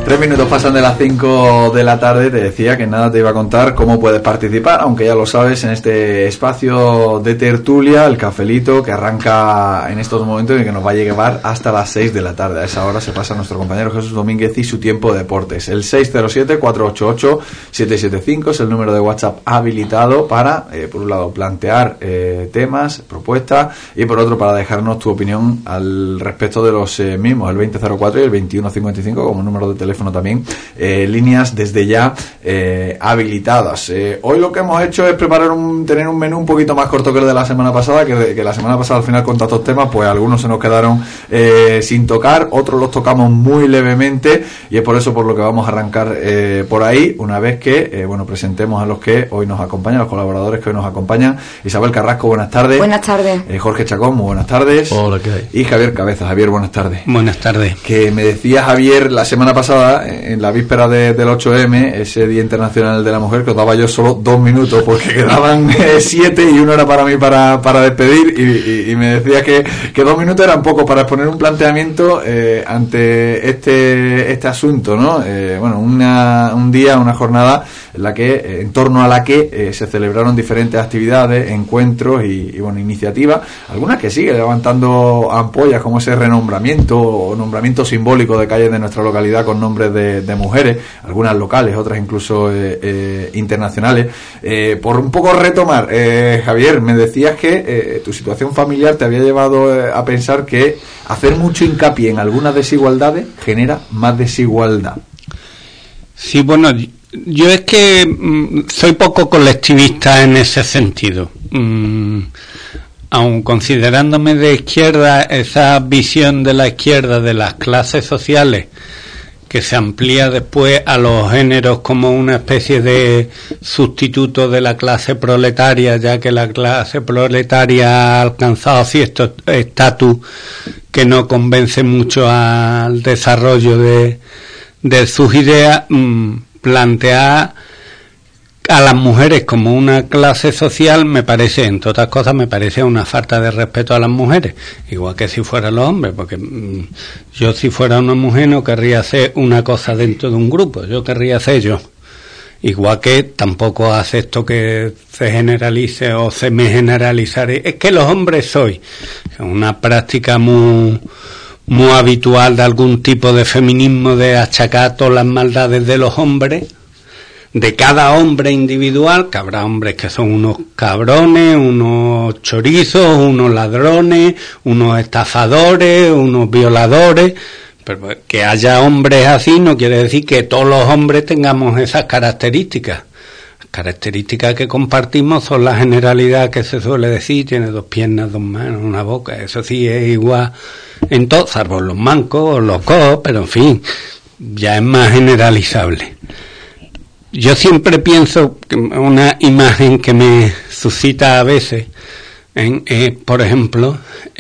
3 minutos pasan de las 5 de la tarde. Te decía que nada te iba a contar cómo puedes participar, aunque ya lo sabes, en este espacio de tertulia, el cafelito, que arranca en estos momentos y que nos va a llevar hasta las 6 de la tarde. A esa hora se pasa nuestro compañero Jesús Domínguez y su tiempo de deportes. El 607-488-775 es el número de WhatsApp habilitado para, por un lado, plantear temas, propuestas, y por otro, para dejarnos tu opinión al respecto de los mismos, el 2004 y el 2155 como número de teléfono también, líneas desde ya habilitadas. Hoy lo que hemos hecho es tener un menú un poquito más corto que el de la semana pasada, que la semana pasada al final con tantos temas, pues algunos se nos quedaron sin tocar, otros los tocamos muy levemente, y es por eso por lo que vamos a arrancar por ahí, una vez que presentemos a los que hoy nos acompañan, a los colaboradores que hoy nos acompañan. Isabel Carrasco, buenas tardes. Buenas tardes. Jorge Chacón, muy buenas tardes. Hola, ¿qué hay? Y Javier Cabeza. Javier, buenas tardes. Buenas tardes. Que me decía Javier la semana pasada, en la víspera del 8M, ese Día Internacional de la Mujer, que os daba yo solo 2 minutos porque quedaban 7 y uno era para mí para despedir, y me decía que 2 minutos eran poco para exponer un planteamiento ante este asunto, ¿no? Un día, una jornada en torno a la que se celebraron diferentes actividades, encuentros y iniciativas, algunas que siguen levantando ampollas, como ese renombramiento o nombramiento simbólico de calles de nuestra localidad con nombres de mujeres, algunas locales, otras incluso internacionales. Por un poco retomar, Javier, me decías que tu situación familiar te había llevado a pensar que hacer mucho hincapié en algunas desigualdades genera más desigualdad. Sí, bueno, yo es que soy poco colectivista en ese sentido. Aun considerándome de izquierda, esa visión de la izquierda de las clases sociales, que se amplía después a los géneros como una especie de sustituto de la clase proletaria, ya que la clase proletaria ha alcanzado cierto estatus que no convence mucho al desarrollo de sus ideas. Plantear a las mujeres como una clase social me parece, entre otras cosas, una falta de respeto a las mujeres, igual que si fueran los hombres, porque yo, si fuera una mujer, no querría hacer una cosa dentro de un grupo, yo querría hacer yo. Igual que tampoco acepto que se generalice o se me generalizare. Es que los hombres soy una práctica muy habitual de algún tipo de feminismo, de achacar todas las maldades de los hombres, de cada hombre individual, que habrá hombres que son unos cabrones, unos chorizos, unos ladrones, unos estafadores, unos violadores, pero que haya hombres así no quiere decir que todos los hombres tengamos esas características. Las características que compartimos son la generalidad que se suele decir: tiene 2 piernas, 2 manos, una boca. Eso sí es igual en todo, salvo los mancos o los cojos, pero en fin, ya es más generalizable. Yo siempre pienso que una imagen que me suscita a veces, por ejemplo,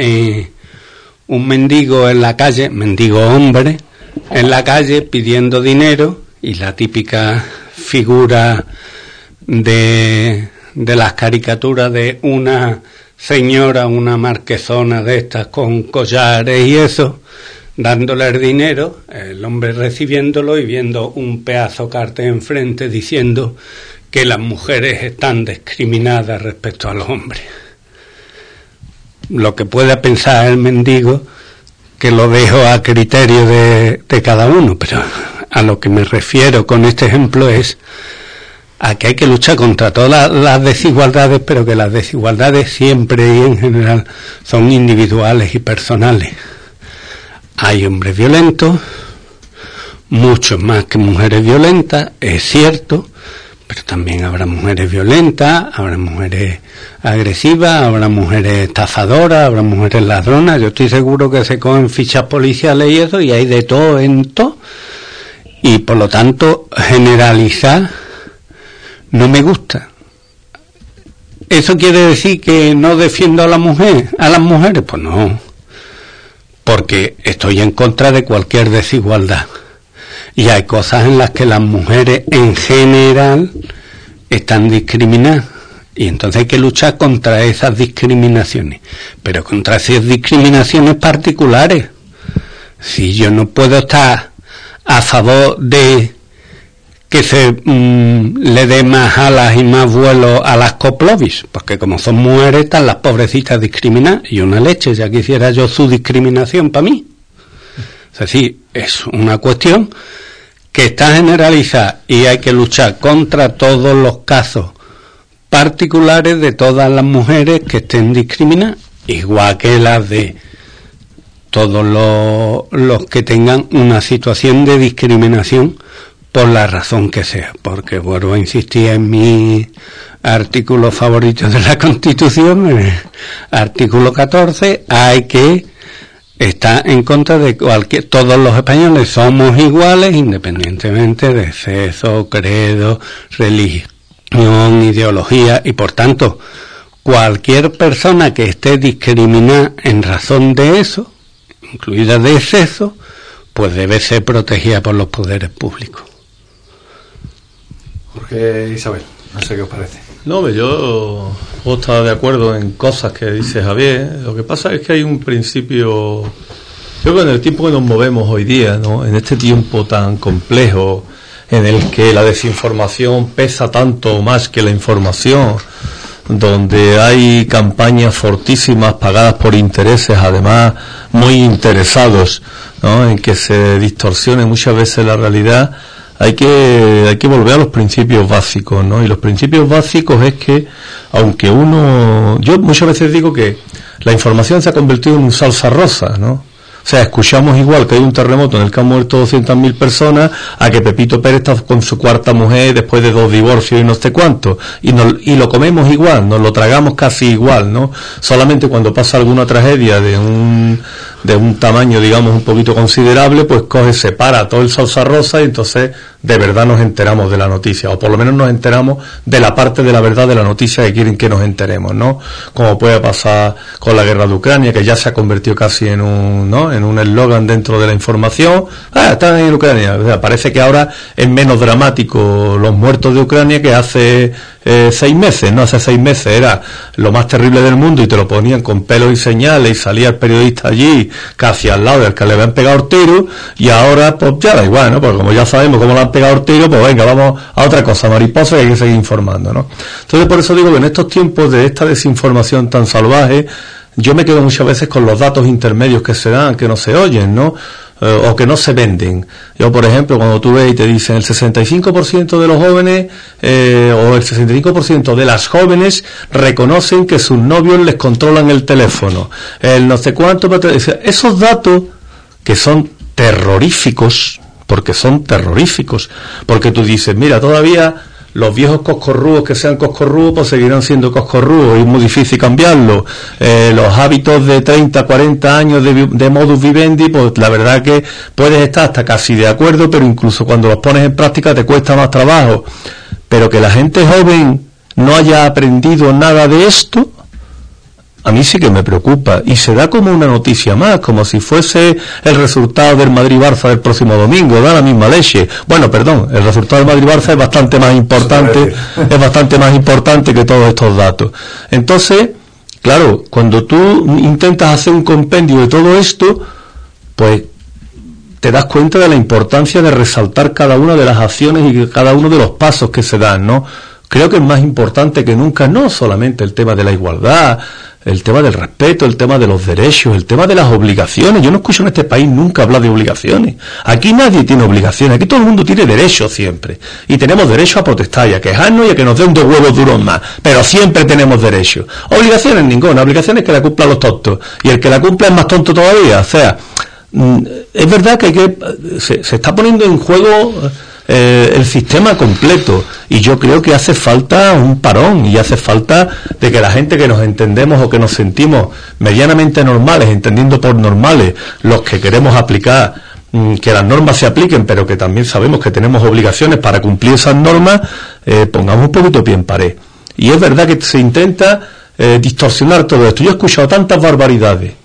un mendigo en la calle, mendigo hombre, en la calle pidiendo dinero, y la típica figura de las caricaturas de una señora, una marquesona de estas con collares y eso, dándole el dinero, el hombre recibiéndolo y viendo un pedazo cartel enfrente diciendo que las mujeres están discriminadas respecto a los hombres. Lo que pueda pensar el mendigo, que lo dejo a criterio de cada uno, pero a lo que me refiero con este ejemplo es a que hay que luchar contra todas las desigualdades, pero que las desigualdades siempre y en general son individuales y personales. Hay hombres violentos, muchos más que mujeres violentas, es cierto, pero también habrá mujeres violentas, habrá mujeres agresivas, habrá mujeres estafadoras, habrá mujeres ladronas. Yo estoy seguro que se cogen fichas policiales y eso, y hay de todo en todo, y por lo tanto generalizar no me gusta. ¿Eso quiere decir que no defiendo a las mujeres? Pues no, porque estoy en contra de cualquier desigualdad, y hay cosas en las que las mujeres en general están discriminadas, y entonces hay que luchar contra esas discriminaciones, pero contra esas discriminaciones particulares. Si yo no puedo estar a favor de que se le dé más alas y más vuelo a las coplovis, porque como son mujeres están las pobrecitas discriminadas, y una leche, ya quisiera yo su discriminación para mí. Es decir, es una cuestión que está generalizada y hay que luchar contra todos los casos particulares de todas las mujeres que estén discriminadas, igual que las de todos los que tengan una situación de discriminación por la razón que sea, porque vuelvo a insistir en mi artículo favorito de la Constitución, en el artículo 14, hay que estar en contra de todos los españoles somos iguales independientemente de sexo, credo, religión, ideología, y por tanto cualquier persona que esté discriminada en razón de eso, incluida de sexo, pues debe ser protegida por los poderes públicos. Porque Isabel, no sé qué os parece. No, yo puedo estar de acuerdo en cosas que dice Javier. Lo que pasa es que hay un principio. Yo creo que en el tiempo que nos movemos hoy día, ¿no? En este tiempo tan complejo, en el que la desinformación pesa tanto más que la información, donde hay campañas fortísimas pagadas por intereses, además muy interesados, ¿no? En que se distorsione muchas veces la realidad. Hay que volver a los principios básicos, ¿no? Y los principios básicos es que, aunque yo muchas veces digo que la información se ha convertido en un salsa rosa, ¿no? O sea, escuchamos igual que hay un terremoto en el que han muerto 200.000 personas, a que Pepito Pérez está con su cuarta mujer después de 2 divorcios y no sé cuánto. Y lo comemos igual, nos lo tragamos casi igual, ¿no? Solamente cuando pasa alguna tragedia de un tamaño, digamos, un poquito considerable, pues separa todo el salsa rosa y entonces de verdad nos enteramos de la noticia, o por lo menos nos enteramos de la parte de la verdad de la noticia que quieren que nos enteremos, ¿no? Como puede pasar con la guerra de Ucrania, que ya se ha convertido casi en un eslogan dentro de la información. Están en Ucrania. O sea, parece que ahora es menos dramático los muertos de Ucrania que hace 6 meses, ¿no? Hace 6 meses era lo más terrible del mundo y te lo ponían con pelos y señales y salía el periodista allí casi al lado del que le habían pegado el tiro, y ahora pues ya da igual, ¿no? Porque como ya sabemos cómo le han pegado el tiro, pues venga, vamos a otra cosa, mariposa, y hay que seguir informando, ¿no? Entonces por eso digo que en estos tiempos de esta desinformación tan salvaje, yo me quedo muchas veces con los datos intermedios que se dan, que no se oyen, ¿no? O que no se venden. Yo, por ejemplo, cuando tú ves y te dicen el 65% de los jóvenes o el 65% de las jóvenes reconocen que sus novios les controlan el teléfono, el no sé cuánto, esos datos que son terroríficos, porque tú dices, mira, todavía los viejos coscorrúos que sean coscorrúos pues seguirán siendo coscorrúos, y es muy difícil cambiarlo. Los hábitos de 30, 40 años de modus vivendi, pues la verdad que puedes estar hasta casi de acuerdo, pero incluso cuando los pones en práctica te cuesta más trabajo. Pero que la gente joven no haya aprendido nada de esto, a mí sí que me preocupa, y se da como una noticia más, como si fuese el resultado del Madrid-Barça del próximo domingo, da la misma leche. Bueno, perdón, el resultado del Madrid-Barça es bastante más importante que todos estos datos. Entonces, claro, cuando tú intentas hacer un compendio de todo esto, pues te das cuenta de la importancia de resaltar cada una de las acciones y cada uno de los pasos que se dan, ¿no? Creo que es más importante que nunca, no solamente el tema de la igualdad, el tema del respeto, el tema de los derechos, el tema de las obligaciones. Yo no escucho en este país nunca hablar de obligaciones. Aquí nadie tiene obligaciones, aquí todo el mundo tiene derechos siempre. Y tenemos derecho a protestar y a quejarnos y a que nos den 2 huevos duros más. Pero siempre tenemos derechos. Obligaciones ninguna, obligaciones que la cumplan los tontos. Y el que la cumpla es más tonto todavía. O sea, es verdad que se está poniendo en juego el sistema completo, y yo creo que hace falta un parón, y hace falta de que la gente que nos entendemos o que nos sentimos medianamente normales, entendiendo por normales los que queremos aplicar, que las normas se apliquen, pero que también sabemos que tenemos obligaciones para cumplir esas normas, pongamos un poquito pie en pared. Y es verdad que se intenta distorsionar todo esto. Yo he escuchado tantas barbaridades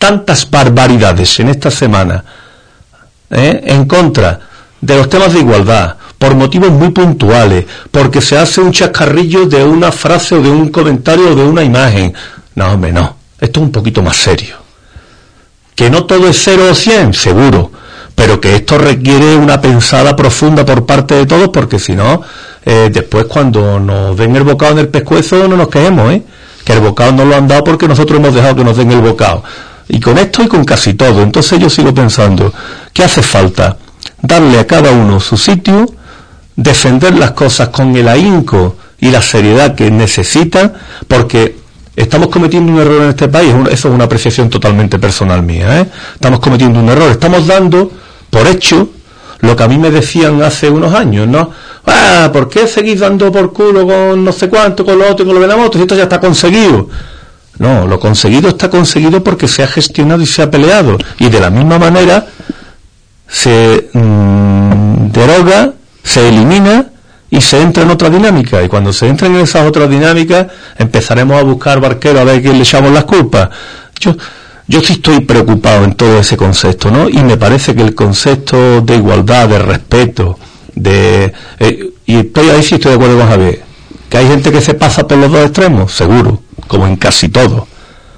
en esta semana en contra de los temas de igualdad, por motivos muy puntuales, porque se hace un chascarrillo de una frase o de un comentario o de una imagen. No, hombre, no. Esto es un poquito más serio. Que no todo es 0 o 100, seguro, pero que esto requiere una pensada profunda por parte de todos, porque si no, después cuando nos den el bocado en el pescuezo no nos quejemos, que el bocado nos lo han dado porque nosotros hemos dejado que nos den el bocado. Y con esto y con casi todo. Entonces yo sigo pensando, ¿qué hace falta? Darle a cada uno su sitio, defender las cosas con el ahínco y la seriedad que necesitan, porque estamos cometiendo un error en este país. Eso es una apreciación totalmente personal mía, Estamos cometiendo un error, estamos dando por hecho lo que a mí me decían hace unos años, ¿no? ¿Por qué seguís dando por culo con no sé cuánto, con lo otro y con lo de la moto, si esto ya está conseguido? No, lo conseguido está conseguido porque se ha gestionado y se ha peleado, y de la misma manera se deroga, se elimina y se entra en otra dinámica, y cuando se entra en esas otras dinámicas empezaremos a buscar barqueros a ver a quién le echamos las culpas. Yo sí estoy preocupado en todo ese concepto, ¿no? Y me parece que el concepto de igualdad, de respeto, y estoy de acuerdo con Javier, que hay gente que se pasa por los dos extremos, seguro, como en casi todo,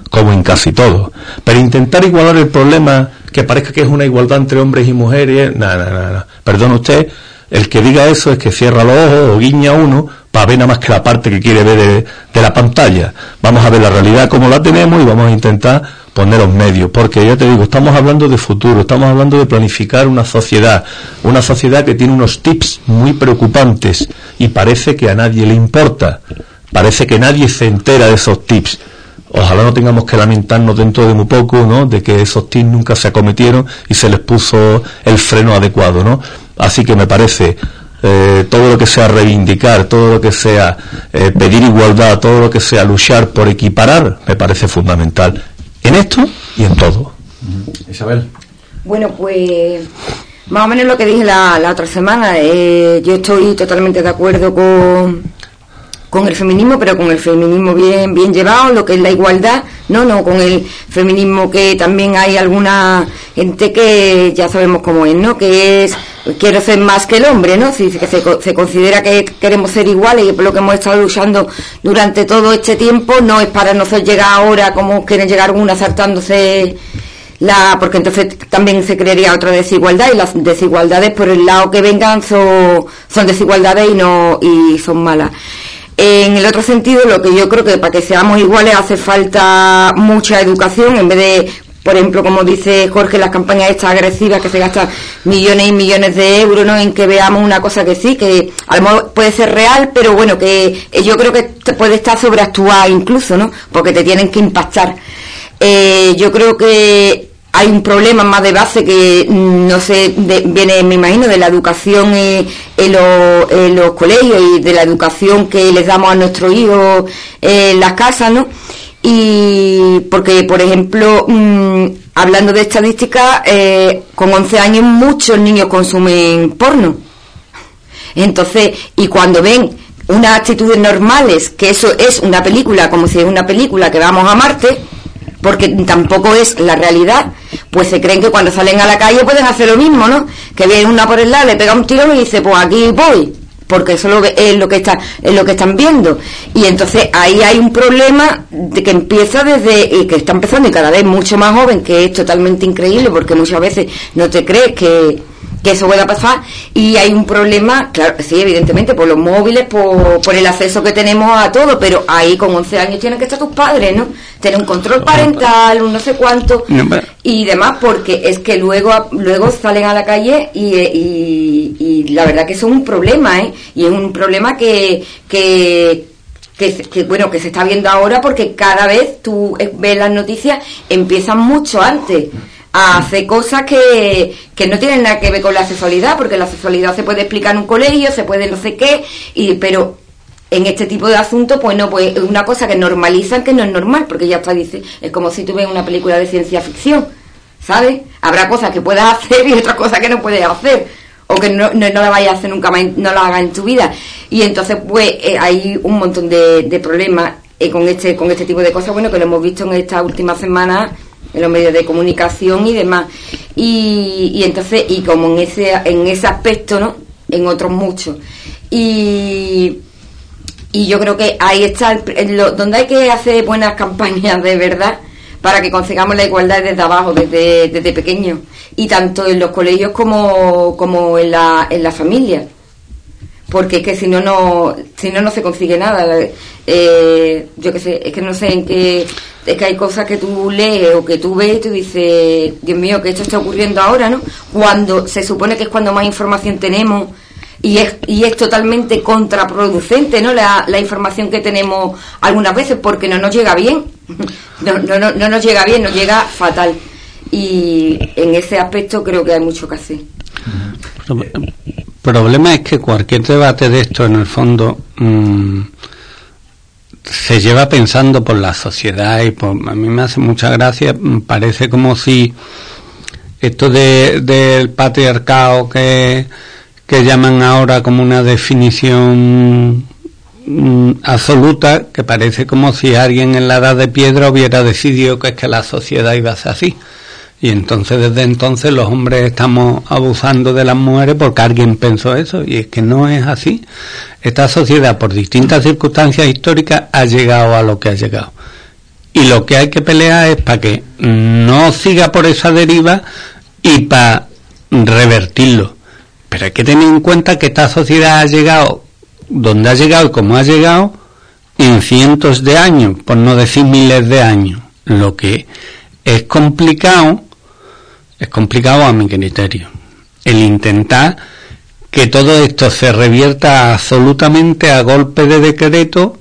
pero intentar igualar el problema, que parezca que es una igualdad entre hombres y mujeres, nada, perdone usted, el que diga eso es que cierra los ojos o guiña uno para ver nada más que la parte que quiere ver de la pantalla. Vamos a ver la realidad como la tenemos y vamos a intentar poner los medios, porque ya te digo, estamos hablando de futuro, estamos hablando de planificar una sociedad que tiene unos tips muy preocupantes y parece que a nadie le importa, parece que nadie se entera de esos tips. Ojalá no tengamos que lamentarnos dentro de muy poco, ¿no?, de que esos tips nunca se acometieron y se les puso el freno adecuado, ¿no? Así que me parece todo lo que sea reivindicar, todo lo que sea pedir igualdad, todo lo que sea luchar por equiparar, me parece fundamental en esto y en todo. Isabel. Bueno, pues más o menos lo que dije la otra semana. Yo estoy totalmente de acuerdo con el feminismo, pero con el feminismo bien llevado, lo que es la igualdad, no con el feminismo que también hay alguna gente que ya sabemos cómo es, ¿no? Que es quiero ser más que el hombre, ¿no? Si que se considera que queremos ser iguales, y por lo que hemos estado luchando durante todo este tiempo, no es para nosotros llegar ahora como quieren llegar algunas saltándose porque entonces también se crearía otra desigualdad, y las desigualdades por el lado que vengan son desigualdades y son malas. En el otro sentido, lo que yo creo que para que seamos iguales hace falta mucha educación, en vez de, por ejemplo, como dice Jorge, las campañas estas agresivas que se gastan millones y millones de euros, ¿no?, en que veamos una cosa que sí, que a lo mejor puede ser real, pero bueno, que yo creo que puede estar sobreactuada incluso, ¿no?, porque te tienen que impactar. Yo creo que hay un problema más de base que no sé, viene, me imagino, de la educación en los colegios y de la educación que les damos a nuestros hijos en las casas, ¿no? Y porque, por ejemplo, hablando de estadísticas, con 11 años muchos niños consumen porno. Entonces, y cuando ven unas actitudes normales, que eso es una película, como si es una película que vamos a Marte, porque tampoco es la realidad, pues se creen que cuando salen a la calle pueden hacer lo mismo, ¿no? Que viene una por el lado, le pega un tirón y dice, pues aquí voy, porque eso es lo que están viendo. Y entonces ahí hay un problema de que empieza que está empezando y cada vez mucho más joven, que es totalmente increíble, porque muchas veces no te crees que eso pueda pasar, y hay un problema, claro, sí, evidentemente, por los móviles, por el acceso que tenemos a todo, pero ahí con 11 años tienen que estar tus padres, ¿no? Tener un control parental, un no sé cuánto, y demás, porque es que luego salen a la calle y la verdad que eso es un problema, y es un problema que bueno, que se está viendo ahora, porque cada vez tú ves las noticias, empiezan mucho antes a hacer cosas que no tienen nada que ver con la sexualidad, porque la sexualidad se puede explicar en un colegio, se puede no sé qué, pero en este tipo de asuntos, pues no, pues es una cosa que normalizan que no es normal, porque ya está, dice, es como si tú ves una película de ciencia ficción, ¿sabes? Habrá cosas que puedas hacer y otras cosas que no puedes hacer, o que no la vayas a hacer nunca más, no la hagas en tu vida, y entonces pues hay un montón de problemas con este tipo de cosas, bueno, que lo hemos visto en esta última semana en los medios de comunicación y demás, y entonces, y como en ese aspecto, ¿no?, en otros muchos, y yo creo que ahí está donde hay que hacer buenas campañas de verdad, para que consigamos la igualdad desde abajo, desde pequeños, y tanto en los colegios como en la familia, porque es que si no se consigue nada. Yo qué sé, es que no sé en qué, es que hay cosas que tú lees o que tú ves y tú dices, Dios mío, que esto está ocurriendo ahora, ¿no? Cuando se supone que es cuando más información tenemos, y es totalmente contraproducente, ¿no? La información que tenemos algunas veces, porque no nos llega bien, no nos llega bien, nos llega fatal, y en ese aspecto creo que hay mucho que hacer. El problema es que cualquier debate de esto, en el fondo, se lleva pensando por la sociedad, y a mí me hace mucha gracia. Parece como si esto del patriarcado que llaman ahora como una definición absoluta, que parece como si alguien en la edad de piedra hubiera decidido que es que la sociedad iba a ser así. Y entonces, desde entonces, los hombres estamos abusando de las mujeres porque alguien pensó eso, y es que no es así. Esta sociedad, por distintas circunstancias históricas, ha llegado a lo que ha llegado. Y lo que hay que pelear es para que no siga por esa deriva y para revertirlo. Pero hay que tener en cuenta que esta sociedad ha llegado donde ha llegado y como ha llegado en cientos de años, por no decir miles de años. Lo que es complicado a mi criterio, el intentar que todo esto se revierta absolutamente a golpe de decreto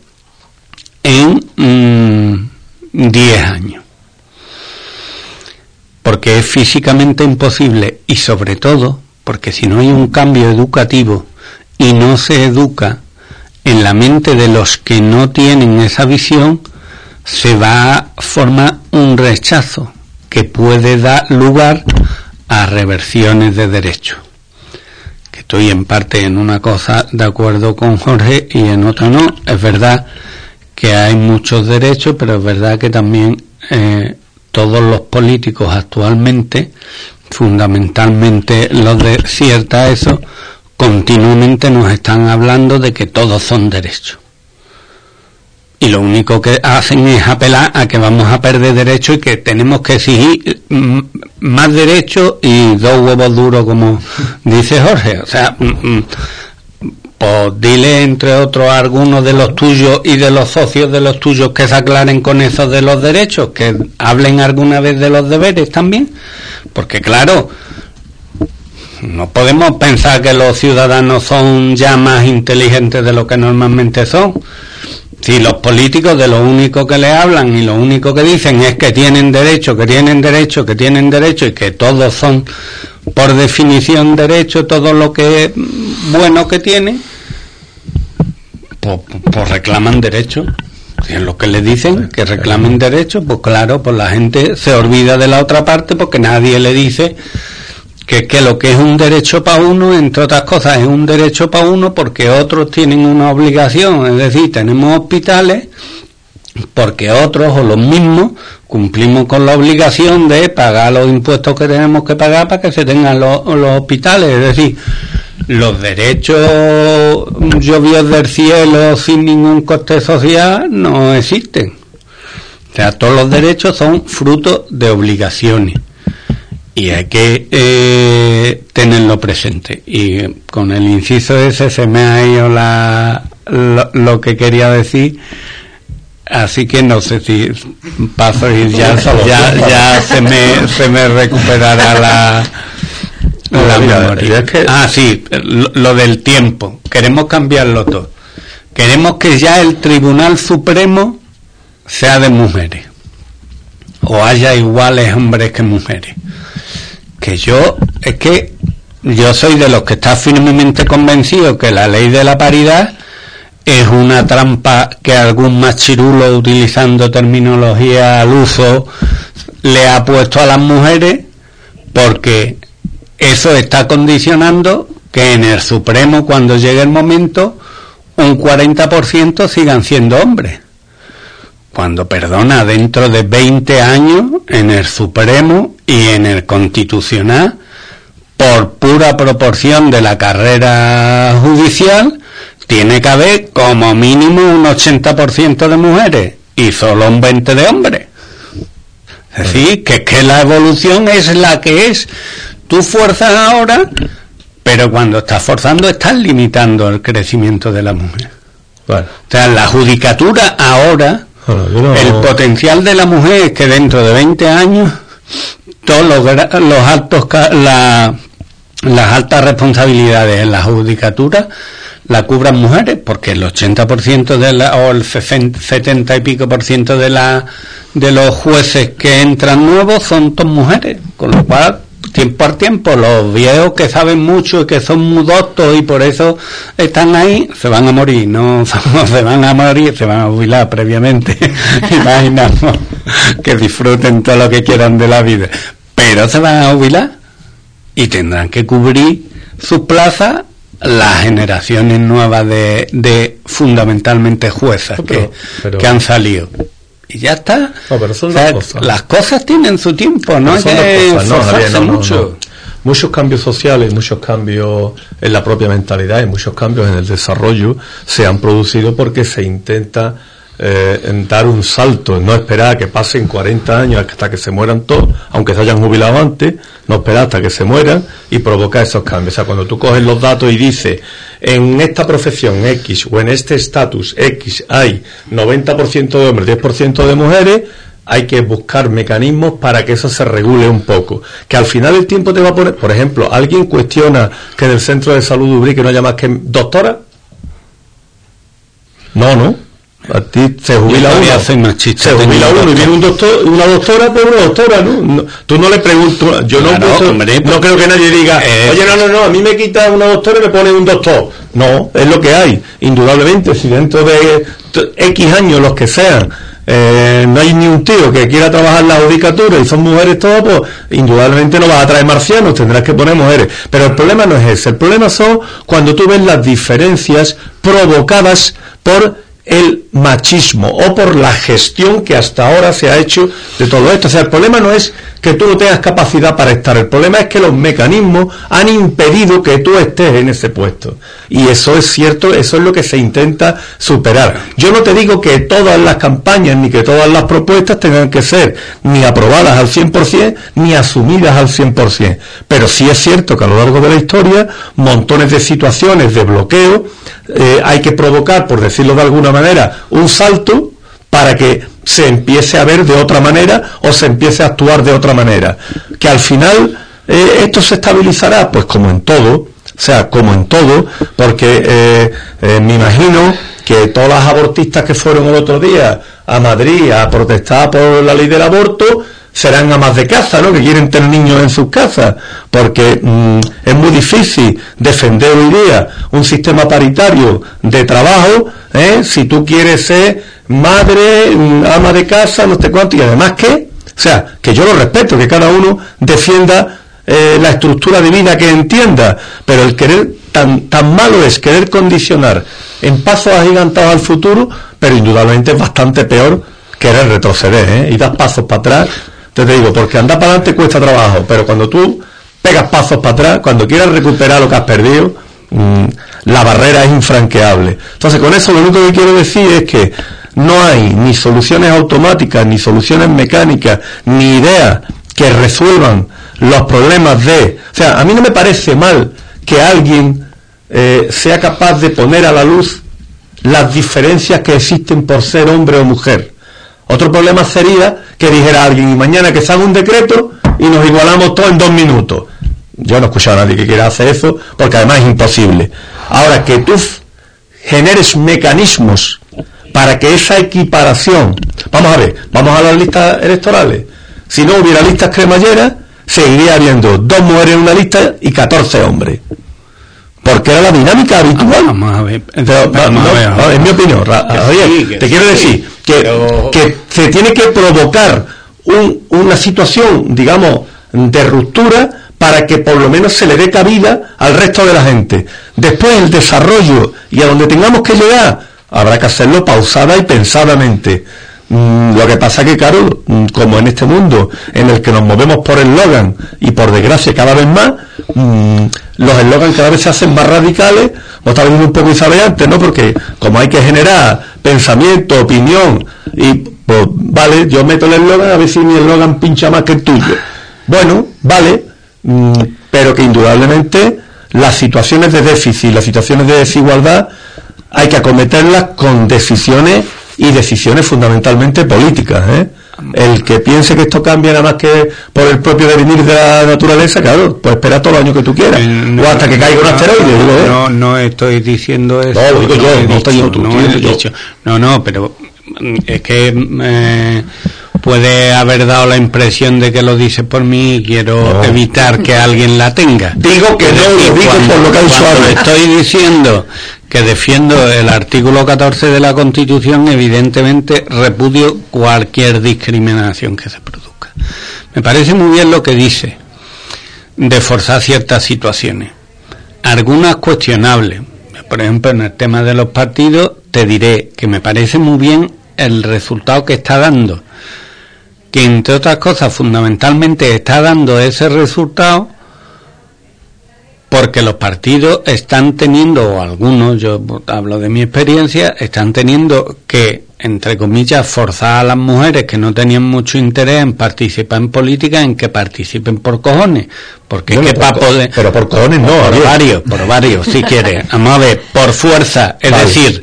en 10 años. Porque es físicamente imposible, y sobre todo porque si no hay un cambio educativo y no se educa en la mente de los que no tienen esa visión, se va a formar un rechazo que puede dar lugar a reversiones de derechos. Que estoy en parte en una cosa de acuerdo con Jorge y en otra no. Es verdad que hay muchos derechos, pero es verdad que también todos los políticos actualmente, fundamentalmente los de cierta eso, continuamente nos están hablando de que todos son derechos. Y lo único que hacen es apelar a que vamos a perder derechos y que tenemos que exigir más derechos y 2 huevos duros, como dice Jorge. O sea, pues dile, entre otros, a algunos de los tuyos y de los socios de los tuyos que se aclaren con eso de los derechos, que hablen alguna vez de los deberes también. Porque claro, no podemos pensar que los ciudadanos son ya más inteligentes de lo que normalmente son. Si los políticos de lo único que le hablan y lo único que dicen es que tienen derecho, que tienen derecho, que tienen derecho, y que todos son por definición derecho, todo lo que es bueno que tienen, pues reclaman derecho. Si es lo que le dicen, que reclamen derecho, pues claro, pues la gente se olvida de la otra parte porque nadie le dice que lo que es un derecho para uno, entre otras cosas, es un derecho para uno porque otros tienen una obligación. Es decir, tenemos hospitales porque otros o los mismos cumplimos con la obligación de pagar los impuestos que tenemos que pagar para que se tengan los hospitales. Es decir, los derechos llovidos del cielo sin ningún coste social no existen. O sea, todos los derechos son fruto de obligaciones. Y hay que tenerlo presente. Y con el inciso ese se me ha ido lo que quería decir. Así que no sé si paso y ya se me recuperará la memoria. Sí, lo del tiempo. Queremos cambiarlo todo. Queremos que ya el Tribunal Supremo sea de mujeres. O haya iguales hombres que mujeres. Es que yo soy de los que está firmemente convencido que la ley de la paridad es una trampa que algún machirulo, utilizando terminología al uso, le ha puesto a las mujeres, porque eso está condicionando que en el Supremo, cuando llegue el momento, un 40% sigan siendo hombres. Cuando, perdona, dentro de 20 años, en el Supremo y en el Constitucional, por pura proporción de la carrera judicial, tiene que haber como mínimo un 80% de mujeres y solo un 20% de hombres. Es decir, que la evolución es la que es. Tú fuerzas ahora, pero cuando estás forzando estás limitando el crecimiento de la mujer. Bueno. O sea, la judicatura ahora, el potencial de la mujer es que dentro de 20 años todos las altas responsabilidades en la judicatura la cubran mujeres, porque el 80% o el 70 y pico por ciento de los jueces que entran nuevos son todas mujeres, con lo cual tiempo al tiempo los viejos que saben mucho y que son muy doctos y por eso están ahí se van a morir, se van a jubilar previamente. Imaginamos que disfruten todo lo que quieran de la vida, pero se van a jubilar y tendrán que cubrir sus plazas las generaciones nuevas de fundamentalmente juezas que han salido. Y ya está. No, pero son dos cosas. Las cosas tienen su tiempo, no hay que forzarse mucho. Muchos cambios sociales, muchos cambios en la propia mentalidad y muchos cambios en el desarrollo se han producido porque se intenta dar un salto, no esperar a que pasen 40 años hasta que se mueran todos, aunque se hayan jubilado antes, no esperar hasta que se mueran y provocar esos cambios. O sea, cuando tú coges los datos y dices, en esta profesión X o en este estatus X hay 90% de hombres, 10% de mujeres, hay que buscar mecanismos para que eso se regule un poco. Que al final el tiempo te va a poner, por ejemplo, ¿alguien cuestiona que en el centro de salud de Ubrique no haya más que doctora? No. A ti se jubila uno, y viene un doctor, una doctora, pues una doctora, ¿no? Tú no le preguntas, yo no creo que nadie diga, oye, no, a mí me quita una doctora y me pone un doctor. No, es lo que hay, indudablemente, si dentro de X años, los que sean, no hay ni un tío que quiera trabajar en la judicatura y son mujeres todas, pues indudablemente no vas a traer marcianos, tendrás que poner mujeres. Pero el problema no es ese, el problema son cuando tú ves las diferencias provocadas por el machismo o por la gestión que hasta ahora se ha hecho de todo esto. O sea, el problema no es que tú no tengas capacidad para estar, el problema es que los mecanismos han impedido que tú estés en ese puesto. Y eso es cierto, eso es lo que se intenta superar. Yo no te digo que todas las campañas ni que todas las propuestas tengan que ser ni aprobadas al 100% ni asumidas al 100%. Pero sí es cierto que a lo largo de la historia, montones de situaciones de bloqueo, hay que provocar, por decirlo de alguna manera, un salto para que se empiece a ver de otra manera o se empiece a actuar de otra manera. Que al final esto se estabilizará, pues como en todo, porque me imagino que todas las abortistas que fueron el otro día a Madrid a protestar por la ley del aborto serán amas de casa, ¿no? Que quieren tener niños en sus casas, porque es muy difícil defender hoy día un sistema paritario de trabajo, si tú quieres ser madre, ama de casa, no sé cuánto, y además que, o sea, que yo lo respeto, que cada uno defienda la estructura de vida que entienda, pero el querer, tan malo es querer condicionar en pasos agigantados al futuro, pero indudablemente es bastante peor querer retroceder, y dar pasos para atrás. Te digo, porque andar para adelante cuesta trabajo, pero cuando tú pegas pasos para atrás, cuando quieras recuperar lo que has perdido, la barrera es infranqueable. Entonces, con eso lo único que quiero decir es que no hay ni soluciones automáticas, ni soluciones mecánicas, ni ideas que resuelvan los problemas de... O sea, a mí no me parece mal que alguien sea capaz de poner a la luz las diferencias que existen por ser hombre o mujer. Otro problema sería que dijera alguien, y mañana que salga un decreto y nos igualamos todos en 2 minutos. Yo no he escuchado a nadie que quiera hacer eso, porque además es imposible. Ahora, que tú generes mecanismos para que esa equiparación... Vamos a ver, vamos a las listas electorales. Si no hubiera listas cremalleras, seguiría habiendo 2 mujeres en una lista y 14 hombres. Porque era la dinámica habitual. Vamos a ver. En mi opinión, Javier, te quiero decir que se tiene que provocar una situación, digamos, de ruptura para que por lo menos se le dé cabida al resto de la gente. Después el desarrollo y a donde tengamos que llegar, habrá que hacerlo pausada y pensadamente. Lo que pasa que, claro, como en este mundo en el que nos movemos por eslogan y por desgracia cada vez más, los eslogans cada vez se hacen más radicales. Vos estabas viendo un poco Isabel antes, ¿no? Porque como hay que generar pensamiento, opinión, y pues vale, yo meto el eslogan a ver si mi eslogan pincha más que el tuyo. Bueno, vale, pero que indudablemente las situaciones de déficit, las situaciones de desigualdad hay que acometerlas con decisiones fundamentalmente políticas, ¿eh? El que piense que esto cambia nada más que por el propio devenir de la naturaleza, claro, pues espera todos los años que tú quieras, o hasta que caiga un asteroide. No estoy diciendo eso. No, lo digo yo, pero es que puede haber dado la impresión de que lo dice por mí y quiero evitar que alguien la tenga. Digo que no, lo digo por lo que hay suave. Estoy diciendo que defiendo el artículo 14 de la Constitución, evidentemente repudio cualquier discriminación que se produzca. Me parece muy bien lo que dice de forzar ciertas situaciones, algunas cuestionables. Por ejemplo, en el tema de los partidos te diré que me parece muy bien el resultado que está dando, que entre otras cosas fundamentalmente está dando ese resultado porque los partidos están teniendo, o algunos, yo hablo de mi experiencia, están teniendo que, entre comillas, forzar a las mujeres que no tenían mucho interés en participar en política, en que participen por cojones, porque es que para poder... Pero por cojones no, por varios, si quieres. Vamos a ver, por fuerza, es decir,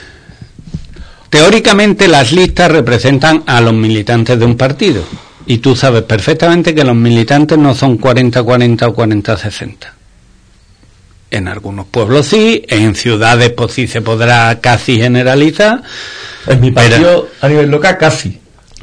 teóricamente las listas representan a los militantes de un partido, y tú sabes perfectamente que los militantes no son 40-40 o 40-60. En algunos pueblos sí, en ciudades pues sí se podrá casi generalizar. En mi partido a nivel local casi,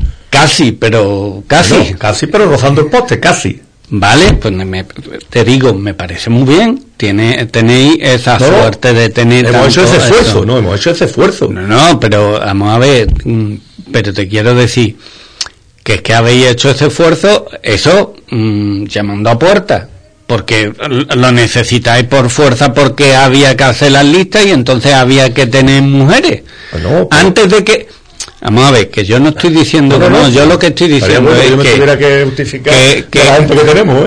pero rozando el poste, casi. Vale, pues te digo, me parece muy bien. Tenéis esa suerte de tener. Hemos hecho ese esfuerzo. No, pero vamos a ver, pero te quiero decir que es que habéis hecho ese esfuerzo, eso llamando a puertas. Porque lo necesitáis por fuerza, porque había que hacer las listas y entonces había que tener mujeres. Bueno, antes de que... Vamos a ver, que yo no estoy diciendo que no, yo lo que estoy diciendo es que... tuviera que justificar la gente que tenemos,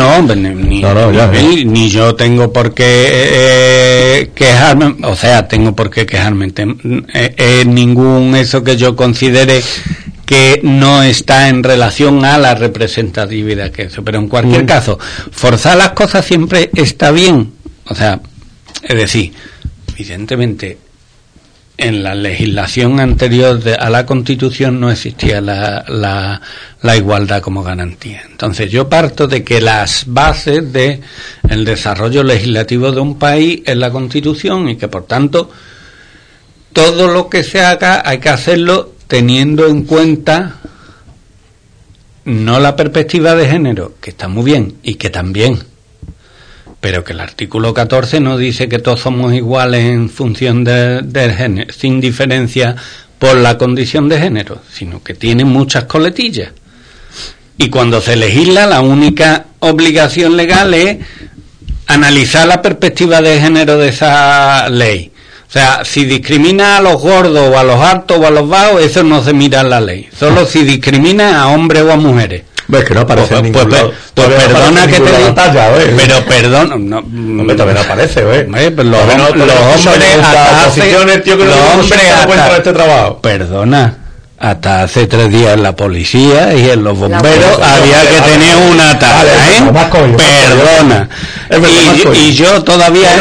¿eh? Ni yo tengo por qué quejarme, o sea, tengo por qué quejarme. Ningún eso que yo considere que no está en relación a la representatividad que eso, pero en cualquier caso, forzar las cosas siempre está bien, o sea, es decir, evidentemente en la legislación anterior a la Constitución no existía la igualdad como garantía. Entonces yo parto de que las bases de el desarrollo legislativo de un país es la Constitución y que por tanto todo lo que se haga hay que hacerlo teniendo en cuenta no la perspectiva de género, que está muy bien y que también, pero que el artículo 14 no dice que todos somos iguales en función del género, sin diferencia por la condición de género, sino que tiene muchas coletillas. Y cuando se legisla, la única obligación legal es analizar la perspectiva de género de esa ley. O sea, si discrimina a los gordos o a los altos o a los bajos, eso no se mira en la ley. Solo si discrimina a hombres o a mujeres. Ves que no aparece en ningún lado. Perdona que te diga, pero perdona, no también aparece, pues los hombres hasta este trabajo. Perdona, hasta hace 3 días en la policía y en los bomberos había que tener una talla, perdona. Y yo todavía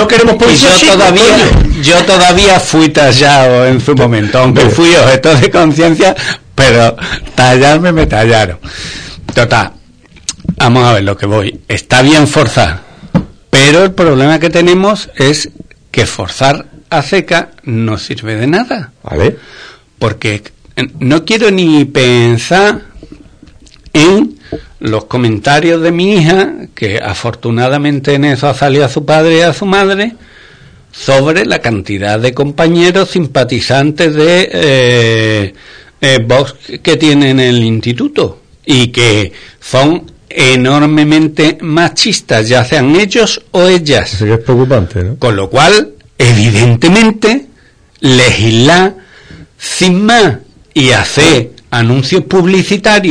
yo todavía fui tallado en su momento, aunque fui objeto de conciencia, pero tallarme me tallaron. Total, vamos a ver lo que voy. Está bien forzar, pero el problema que tenemos es que forzar a seca no sirve de nada. ¿Vale? Porque no quiero ni pensar en los comentarios de mi hija, que afortunadamente en eso ha salido a su padre y a su madre, sobre la cantidad de compañeros simpatizantes de Vox que tienen en el instituto y que son enormemente machistas, ya sean ellos o ellas. Eso es preocupante, ¿no? Con lo cual, evidentemente, legislar sin más y hacer anuncios publicitarios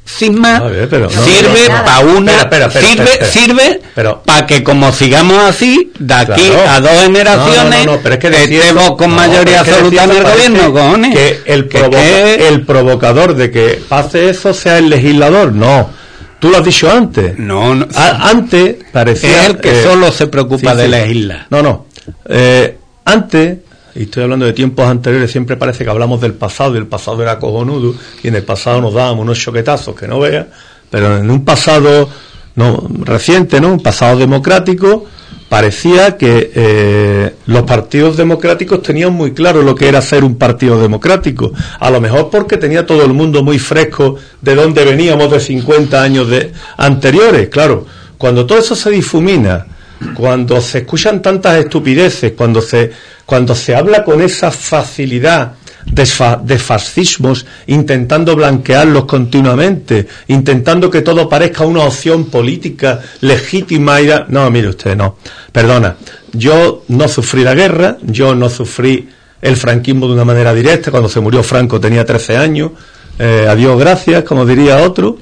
sin más, pero sirve para una, sirve para que como sigamos así, de aquí a 2 generaciones, pero es que estemos con mayoría absoluta en el gobierno, cojones. Que el provocador de que pase eso sea el legislador, no. Tú lo has dicho antes. No. Antes parecía... Es el que solo se preocupa de legislar. Antes, y estoy hablando de tiempos anteriores, siempre parece que hablamos del pasado, y el pasado era cojonudo, y en el pasado nos dábamos unos choquetazos que no veas, pero en un pasado reciente, un pasado democrático, parecía que los partidos democráticos tenían muy claro lo que era ser un partido democrático, a lo mejor porque tenía todo el mundo muy fresco de dónde veníamos de 50 años anteriores. Claro, cuando todo eso se difumina, cuando se escuchan tantas estupideces, cuando se habla con esa facilidad de fascismos, intentando blanquearlos continuamente, intentando que todo parezca una opción política legítima. No, mire usted, no. Perdona, yo no sufrí la guerra, yo no sufrí el franquismo de una manera directa. Cuando se murió Franco tenía 13 años. Adiós, gracias, como diría otro.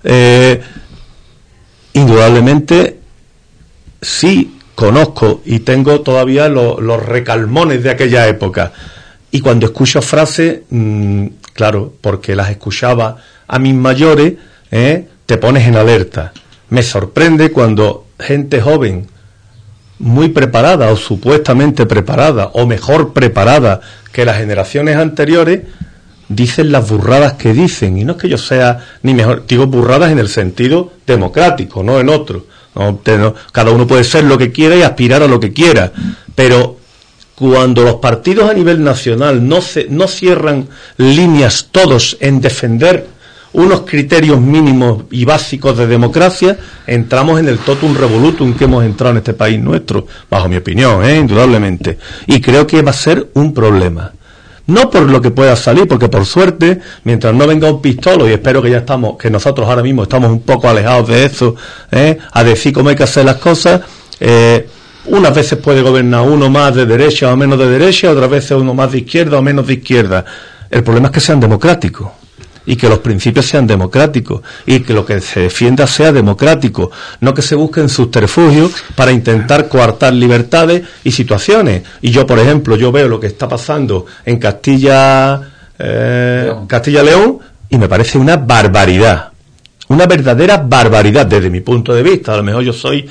Indudablemente, sí conozco y tengo todavía los recalmones de aquella época. Y cuando escucho frases, claro, porque las escuchaba a mis mayores, te pones en alerta. Me sorprende cuando gente joven, muy preparada o supuestamente preparada, o mejor preparada que las generaciones anteriores, dicen las burradas que dicen. Y no es que yo sea ni mejor, digo burradas en el sentido democrático, no en otro. Cada uno puede ser lo que quiera y aspirar a lo que quiera, pero cuando los partidos a nivel nacional no cierran líneas todos en defender unos criterios mínimos y básicos de democracia, entramos en el totum revolutum que hemos entrado en este país nuestro, bajo mi opinión, indudablemente. Y creo que va a ser un problema. No por lo que pueda salir, porque por suerte, mientras no venga un pistolo, y espero que nosotros ahora mismo estamos un poco alejados de eso, a decir cómo hay que hacer las cosas, unas veces puede gobernar uno más de derecha o menos de derecha, otras veces uno más de izquierda o menos de izquierda. El problema es que sean democráticos, y que los principios sean democráticos, y que lo que se defienda sea democrático, no que se busquen subterfugios para intentar coartar libertades y situaciones. Y yo, por ejemplo, veo lo que está pasando en Castilla-León, y me parece una barbaridad, una verdadera barbaridad desde mi punto de vista. A lo mejor yo soy,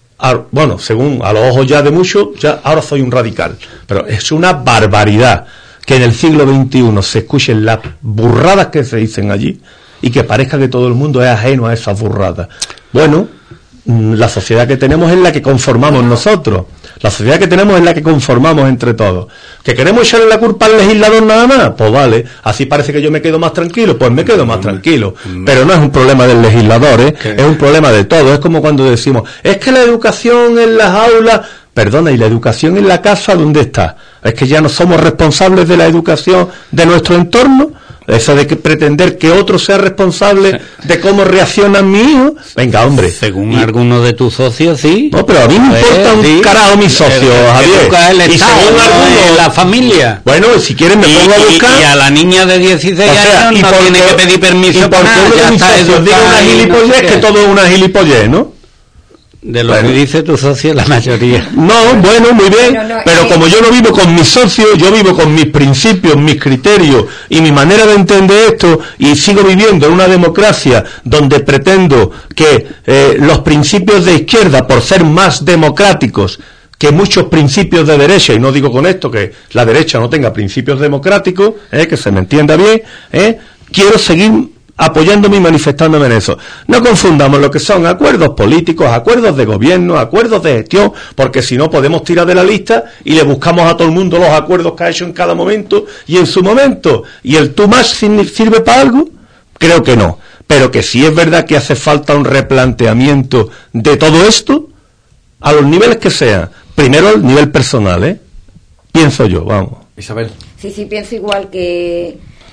según a los ojos ya de muchos, ahora soy un radical, pero es una barbaridad que en el siglo XXI se escuchen las burradas que se dicen allí y que parezca que todo el mundo es ajeno a esas burradas. Bueno, la sociedad que tenemos es la que conformamos nosotros. La sociedad que tenemos es la que conformamos entre todos. ¿Que queremos echarle la culpa al legislador nada más? Pues vale, así parece que yo me quedo más tranquilo, pues me quedo más tranquilo. Pero no es un problema del legislador, es un problema de todos. Es como cuando decimos, es que la educación en las aulas... Perdona, ¿y la educación en la casa dónde está? ¿Es que ya no somos responsables de la educación de nuestro entorno? Eso de que pretender que otro sea responsable de cómo reaccionan mis hijos. Venga, hombre. Según algunos de tus socios, sí. No, pero a mí me importa un carajo mis socios, Javier. Y según algunos, la familia. Bueno, si quieren me pongo a buscar. Y a la niña de 16 años no tiene que pedir permiso para nada. Ya está educada. Digo una gilipollez, que todo es una gilipollez, ¿no? De lo que dice tu socio, la mayoría. No, bueno, muy bien, pero como yo no vivo con mis socios, yo vivo con mis principios, mis criterios y mi manera de entender esto, y sigo viviendo en una democracia donde pretendo que los principios de izquierda, por ser más democráticos que muchos principios de derecha, y no digo con esto que la derecha no tenga principios democráticos, que se me entienda bien, quiero seguir apoyándome y manifestándome en eso. No confundamos lo que son acuerdos políticos, acuerdos de gobierno, acuerdos de gestión, porque si no podemos tirar de la lista y le buscamos a todo el mundo los acuerdos que ha hecho en cada momento y en su momento. ¿Y el too much sirve para algo? Creo que no. Pero que sí es verdad que hace falta un replanteamiento de todo esto, a los niveles que sean. Primero el nivel personal, pienso yo, vamos. Isabel. Sí, pienso igual que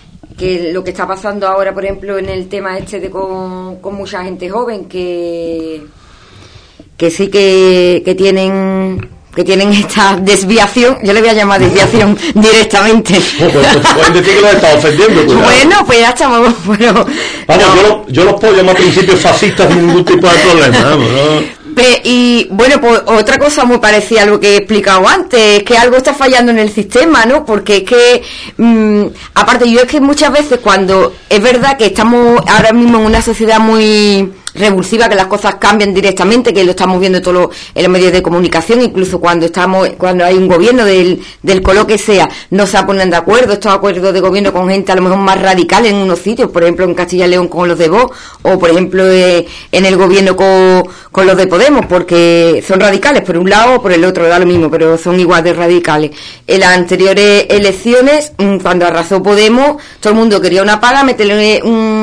lo que está pasando ahora, por ejemplo, en el tema de con mucha gente joven que sí que tienen que tienen esta desviación, yo le voy a llamar desviación directamente. Pueden decir que los está ofendiendo. Bueno, pues ya estamos, pero... Vamos, no. yo los puedo llamar principios fascistas sin ningún tipo de problema, vamos, ¿no? Y bueno, pues otra cosa muy parecida a lo que he explicado antes, es que algo está fallando en el sistema, ¿no? Porque es que, aparte yo es que muchas veces cuando es verdad que estamos ahora mismo en una sociedad muy revulsiva, que las cosas cambian directamente, que lo estamos viendo en los medios de comunicación, incluso cuando hay un gobierno del color que sea, no se ponen de acuerdo, estos acuerdos de gobierno con gente a lo mejor más radical en unos sitios, por ejemplo en Castilla y León con los de Vox, o por ejemplo en el gobierno con los de Podemos, porque son radicales por un lado o por el otro, da lo mismo, pero son igual de radicales. En las anteriores elecciones, cuando arrasó Podemos, todo el mundo quería una paga, meterle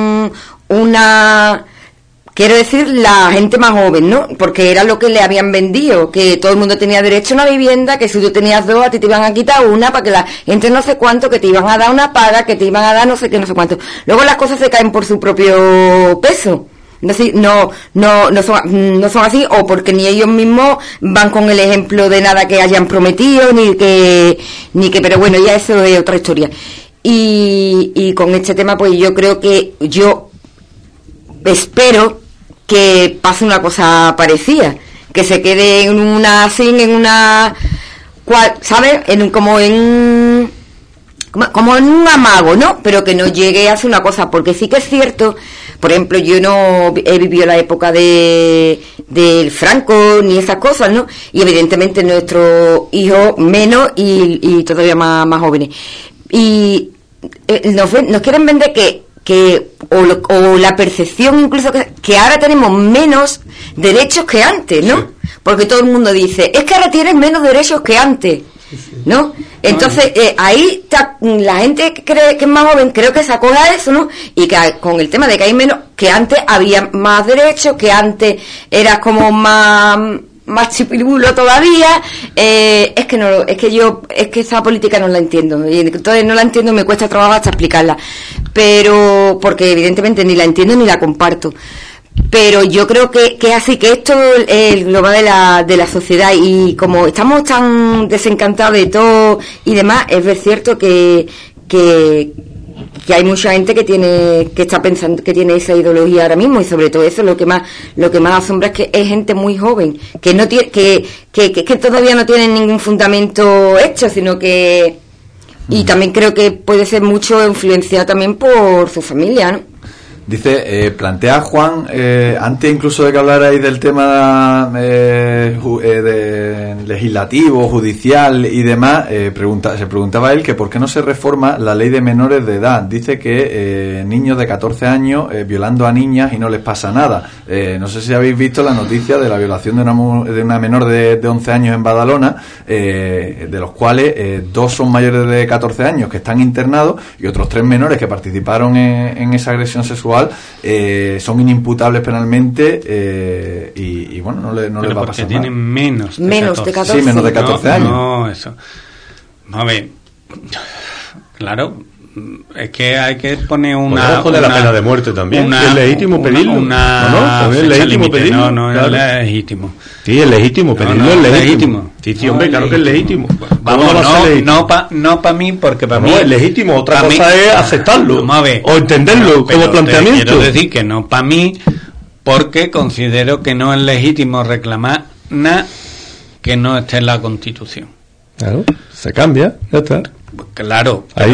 quiero decir, la gente más joven, ¿no? Porque era lo que le habían vendido, que todo el mundo tenía derecho a una vivienda, que si tú tenías dos, a ti te iban a quitar una, para que la gente no sé cuánto, que te iban a dar una paga, que te iban a dar no sé qué, no sé cuánto. Luego las cosas se caen por su propio peso. No son así, o porque ni ellos mismos van con el ejemplo de nada que hayan prometido, ni que, pero bueno, ya eso es otra historia. Y con este tema, pues yo creo que yo espero que pase una cosa parecida, que se quede en una ¿sabes? Como en un amago, ¿no? Pero que no llegue a hacer una cosa, porque sí que es cierto, por ejemplo, yo no he vivido la época del Franco ni esas cosas, ¿no? Y evidentemente nuestros hijos menos y todavía más jóvenes. Y nos quieren vender o la percepción incluso que ahora tenemos menos derechos que antes, ¿no? Sí. Porque todo el mundo dice, es que ahora tienes menos derechos que antes, ¿no? Entonces, ahí está, la gente que cree que es más joven, creo que se acuerda de eso, ¿no? Y que con el tema de que hay menos, que antes había más derechos, que antes eras como más chipilulo todavía, es que esa política no la entiendo, y entonces no la entiendo, me cuesta trabajo hasta explicarla, pero porque evidentemente ni la entiendo ni la comparto, pero yo creo que así, que esto es lo va de la sociedad, y como estamos tan desencantados de todo y demás, es cierto que hay mucha gente que está pensando, que tiene esa ideología ahora mismo, y sobre todo eso lo que más asombra es que es gente muy joven, que no tiene, que todavía no tienen ningún fundamento hecho, sino que, y también creo que puede ser mucho influenciado también por su familia, ¿no? Dice, plantea Juan, antes incluso de que hablarais del tema de legislativo, judicial y demás, se preguntaba él que por qué no se reforma la ley de menores de edad. Dice que niños de 14 años violando a niñas y no les pasa nada. No sé si habéis visto la noticia de la violación de una menor de 11 años en Badalona, de los cuales 2 son mayores de 14 años que están internados, y otros 3 menores que participaron en esa agresión sexual son inimputables penalmente, y bueno, no les va a pasar nada. Tienen menos de 14. Sí, menos de 14 años. No, eso. A ver, claro, es que hay que poner ojo de la pena de muerte también. ¿Es legítimo pedirlo? ¿No? ¿Es legítimo pedirlo? No, claro. Es legítimo. Sí, es legítimo pedirlo, es legítimo. Sí, hombre, claro que es legítimo. No para mí, porque para mí es legítimo. Otra cosa es aceptarlo o entenderlo como planteamiento. Quiero decir que no para mí, porque considero que no es legítimo reclamar nada que no esté en la Constitución. Claro, se cambia, ya está. Claro, hay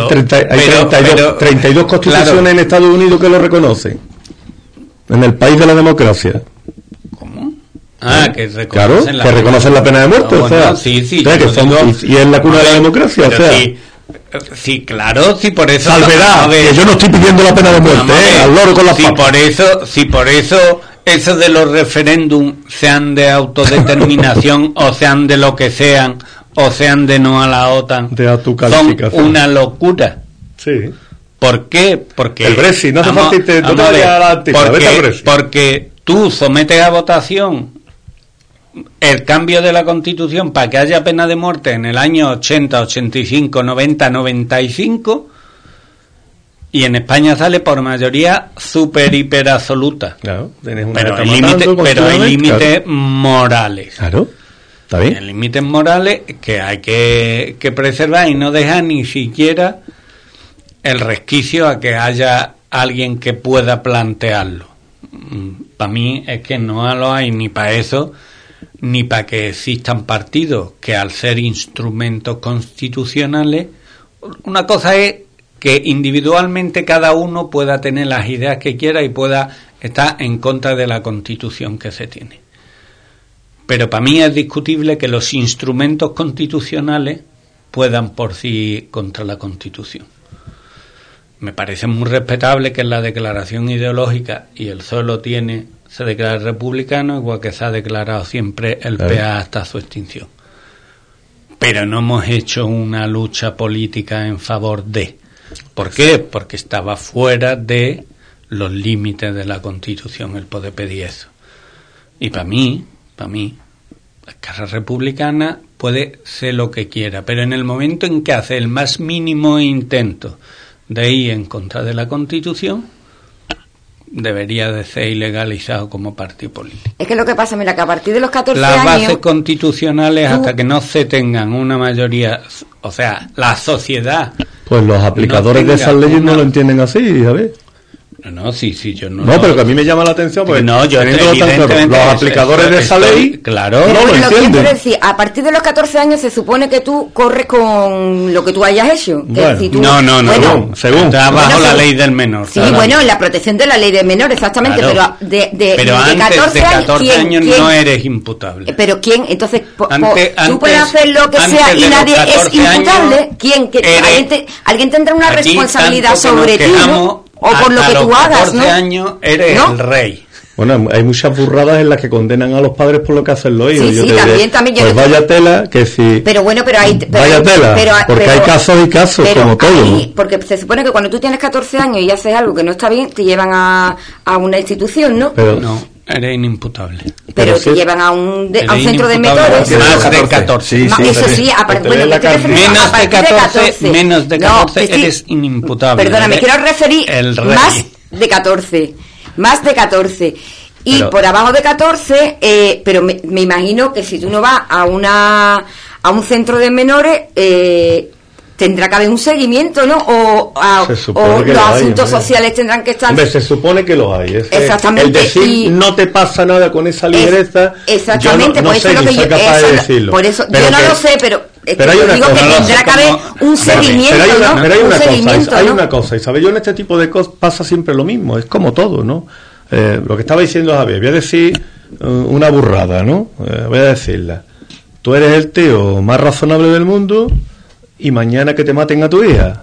32 constituciones, claro, en Estados Unidos que lo reconocen, en el país de la democracia. ¿Cómo? Que reconocen, claro, que reconocen la pena de muerte, no, o sea, sí, y es la cuna de la democracia, o sea. Sí, claro, sí, por eso. Salvedad, que yo no estoy pidiendo la pena de muerte, al loro con las papas. Por eso eso de los referéndums, sean de autodeterminación o sean de lo que sean, o sean de no a la OTAN, son una locura. Sí. ¿Por qué? Porque el Brexit, no hace falta porque tú sometes a votación el cambio de la Constitución para que haya pena de muerte en el año 80, 85, 90, 95, y en España sale por mayoría super hiper absoluta. Claro, pero hay límites morales. Claro. ¿Está bien? Hay límites morales que hay que preservar y no dejar ni siquiera el resquicio a que haya alguien que pueda plantearlo. Para mí es que no lo hay ni para eso, ni para que existan partidos que al ser instrumentos constitucionales, una cosa es que individualmente cada uno pueda tener las ideas que quiera y pueda estar en contra de la Constitución que se tiene. Pero para mí es discutible que los instrumentos constitucionales puedan por sí contra la Constitución. Me parece muy respetable que en la declaración ideológica, y el solo se declara republicano, igual que se ha declarado siempre el PA hasta su extinción. Pero no hemos hecho una lucha política en favor de. ¿Por qué? Porque estaba fuera de los límites de la Constitución el poder pedir eso. Y para mí, la Esquerra Republicana puede ser lo que quiera, pero en el momento en que hace el más mínimo intento de ir en contra de la Constitución, debería de ser ilegalizado como partido político. Es que lo que pasa, mira, que a partir de los 14 las años... Las bases constitucionales, hasta que no se tengan una mayoría, o sea, la sociedad... Pues los aplicadores de esas leyes no lo entienden así, ¿sabes? No, sí, yo no... No, pero que a mí me llama la atención, porque no, yo evidentemente los aplicadores de esa ley, claro, pero no lo entienden. Quiero decir, a partir de los 14 años se supone que tú corres con lo que tú hayas hecho. Bueno, si tú, no, según está bajo la ley del menor. Sí, bueno, la protección de la ley del menor, exactamente, claro. pero antes de 14 años ¿quién? No eres imputable. Pero ¿quién? Entonces, antes, tú puedes hacer lo que sea y nadie es imputable. ¿Quién? Alguien tendrá una responsabilidad sobre ti, ¿no? O por lo que tú hagas, ¿no? 14 años eres el rey. Bueno, hay muchas burradas en las que condenan a los padres por lo que hacen los hijos. Sí, también. Pues vaya tela, que si... Pero bueno, vaya tela, porque hay casos y casos, como todo. Porque se supone que cuando tú tienes 14 años y haces algo que no está bien, te llevan a una institución, ¿no? Pero no, eres inimputable. Pero te llevan a un centro de menores. Más de 14. Eso sí, menos de 14 eres inimputable. Perdona, me quiero referir más de 14. Más de 14. Y pero, por abajo de 14, pero me imagino que si tú no vas a un centro de menores, tendrá que haber un seguimiento, ¿no? O los asuntos sociales tendrán que estar... Hombre, se supone que los hay. Exactamente. El decir no te pasa nada con esa ligereza, exactamente, yo no sé ni soy capaz de decirlo. Por eso, yo no lo sé, pero hay una digo cosa, que tendrá que haber un seguimiento, ¿no? Pero hay una cosa, y sabes, yo en este tipo de cosas pasa siempre lo mismo, es como todo, ¿no? Lo que estaba diciendo Javier, voy a decir una burrada, ¿no? Voy a decirla. Tú eres el tío más razonable del mundo y mañana que te maten a tu hija,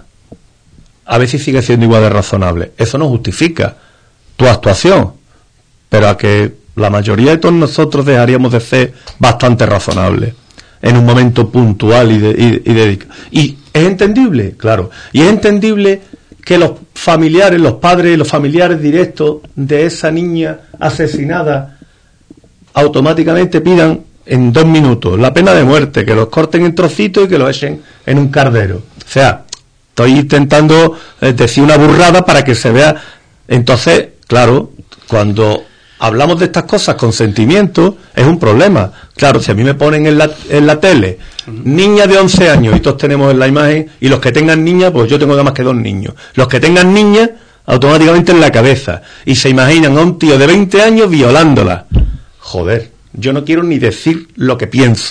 a ver si sigue siendo igual de razonable. Eso no justifica tu actuación, pero a que la mayoría de todos nosotros dejaríamos de ser bastante razonables en un momento puntual y dedicado. Y es entendible, claro, y es entendible que los familiares, los padres y los familiares directos de esa niña asesinada automáticamente pidan en 2 minutos la pena de muerte, que los corten en trocitos y que los echen en un cardero. O sea, estoy intentando decir una burrada para que se vea. Entonces, claro, cuando hablamos de estas cosas con sentimiento, es un problema. Claro, si a mí me ponen en la tele niña de 11 años y todos tenemos en la imagen, y los que tengan niñas, pues yo tengo nada más que 2 niños. Los que tengan niñas, automáticamente en la cabeza. Y se imaginan a un tío de 20 años violándola. Joder, yo no quiero ni decir lo que pienso.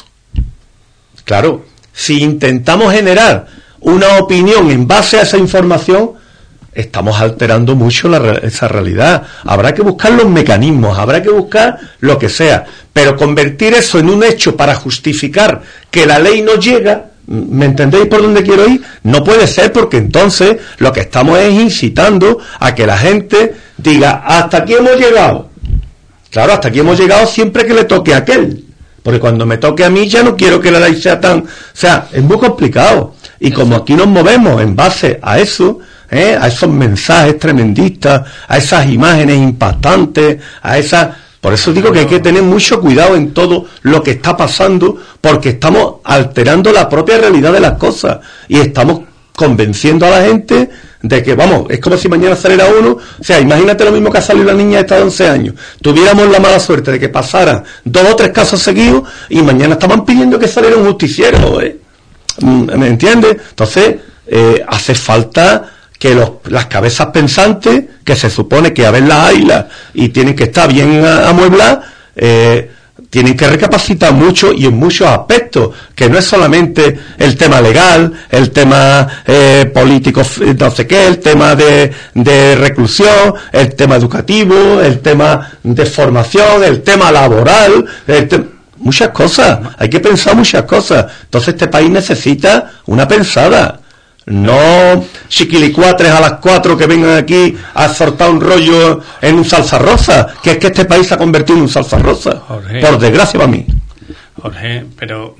Claro, si intentamos generar una opinión en base a esa información, estamos alterando mucho esa realidad. Habrá que buscar los mecanismos, habrá que buscar lo que sea, pero convertir eso en un hecho para justificar que la ley no llega, ¿me entendéis por dónde quiero ir? No puede ser, porque entonces lo que estamos es incitando a que la gente diga, hasta aquí hemos llegado. Claro, hasta aquí hemos llegado siempre que le toque a aquel, porque cuando me toque a mí ya no quiero que la ley sea tan... O sea, es muy complicado, y como aquí nos movemos en base a eso, a esos mensajes tremendistas, a esas imágenes impactantes, a esas... Por eso digo que hay que tener mucho cuidado en todo lo que está pasando, porque estamos alterando la propia realidad de las cosas y estamos convenciendo a la gente de que, vamos, es como si mañana saliera uno, o sea, imagínate lo mismo que ha salido la niña esta de 11 años, tuviéramos la mala suerte de que pasaran 2 o 3 casos seguidos y mañana estaban pidiendo que saliera un justiciero, ¿me entiendes? Entonces, hace falta que las cabezas pensantes, que se supone que a ver las haylas y tienen que estar bien amuebladas, tienen que recapacitar mucho y en muchos aspectos, que no es solamente el tema legal, el tema político, no sé qué, el tema de reclusión, el tema educativo, el tema de formación, el tema laboral, muchas cosas, hay que pensar muchas cosas. Entonces este país necesita una pensada. No chiquilicuatres a las 4 que vengan aquí a soltar un rollo en un salsa rosa, que es que este país se ha convertido en un salsa rosa, Jorge, por desgracia para mí. Jorge, pero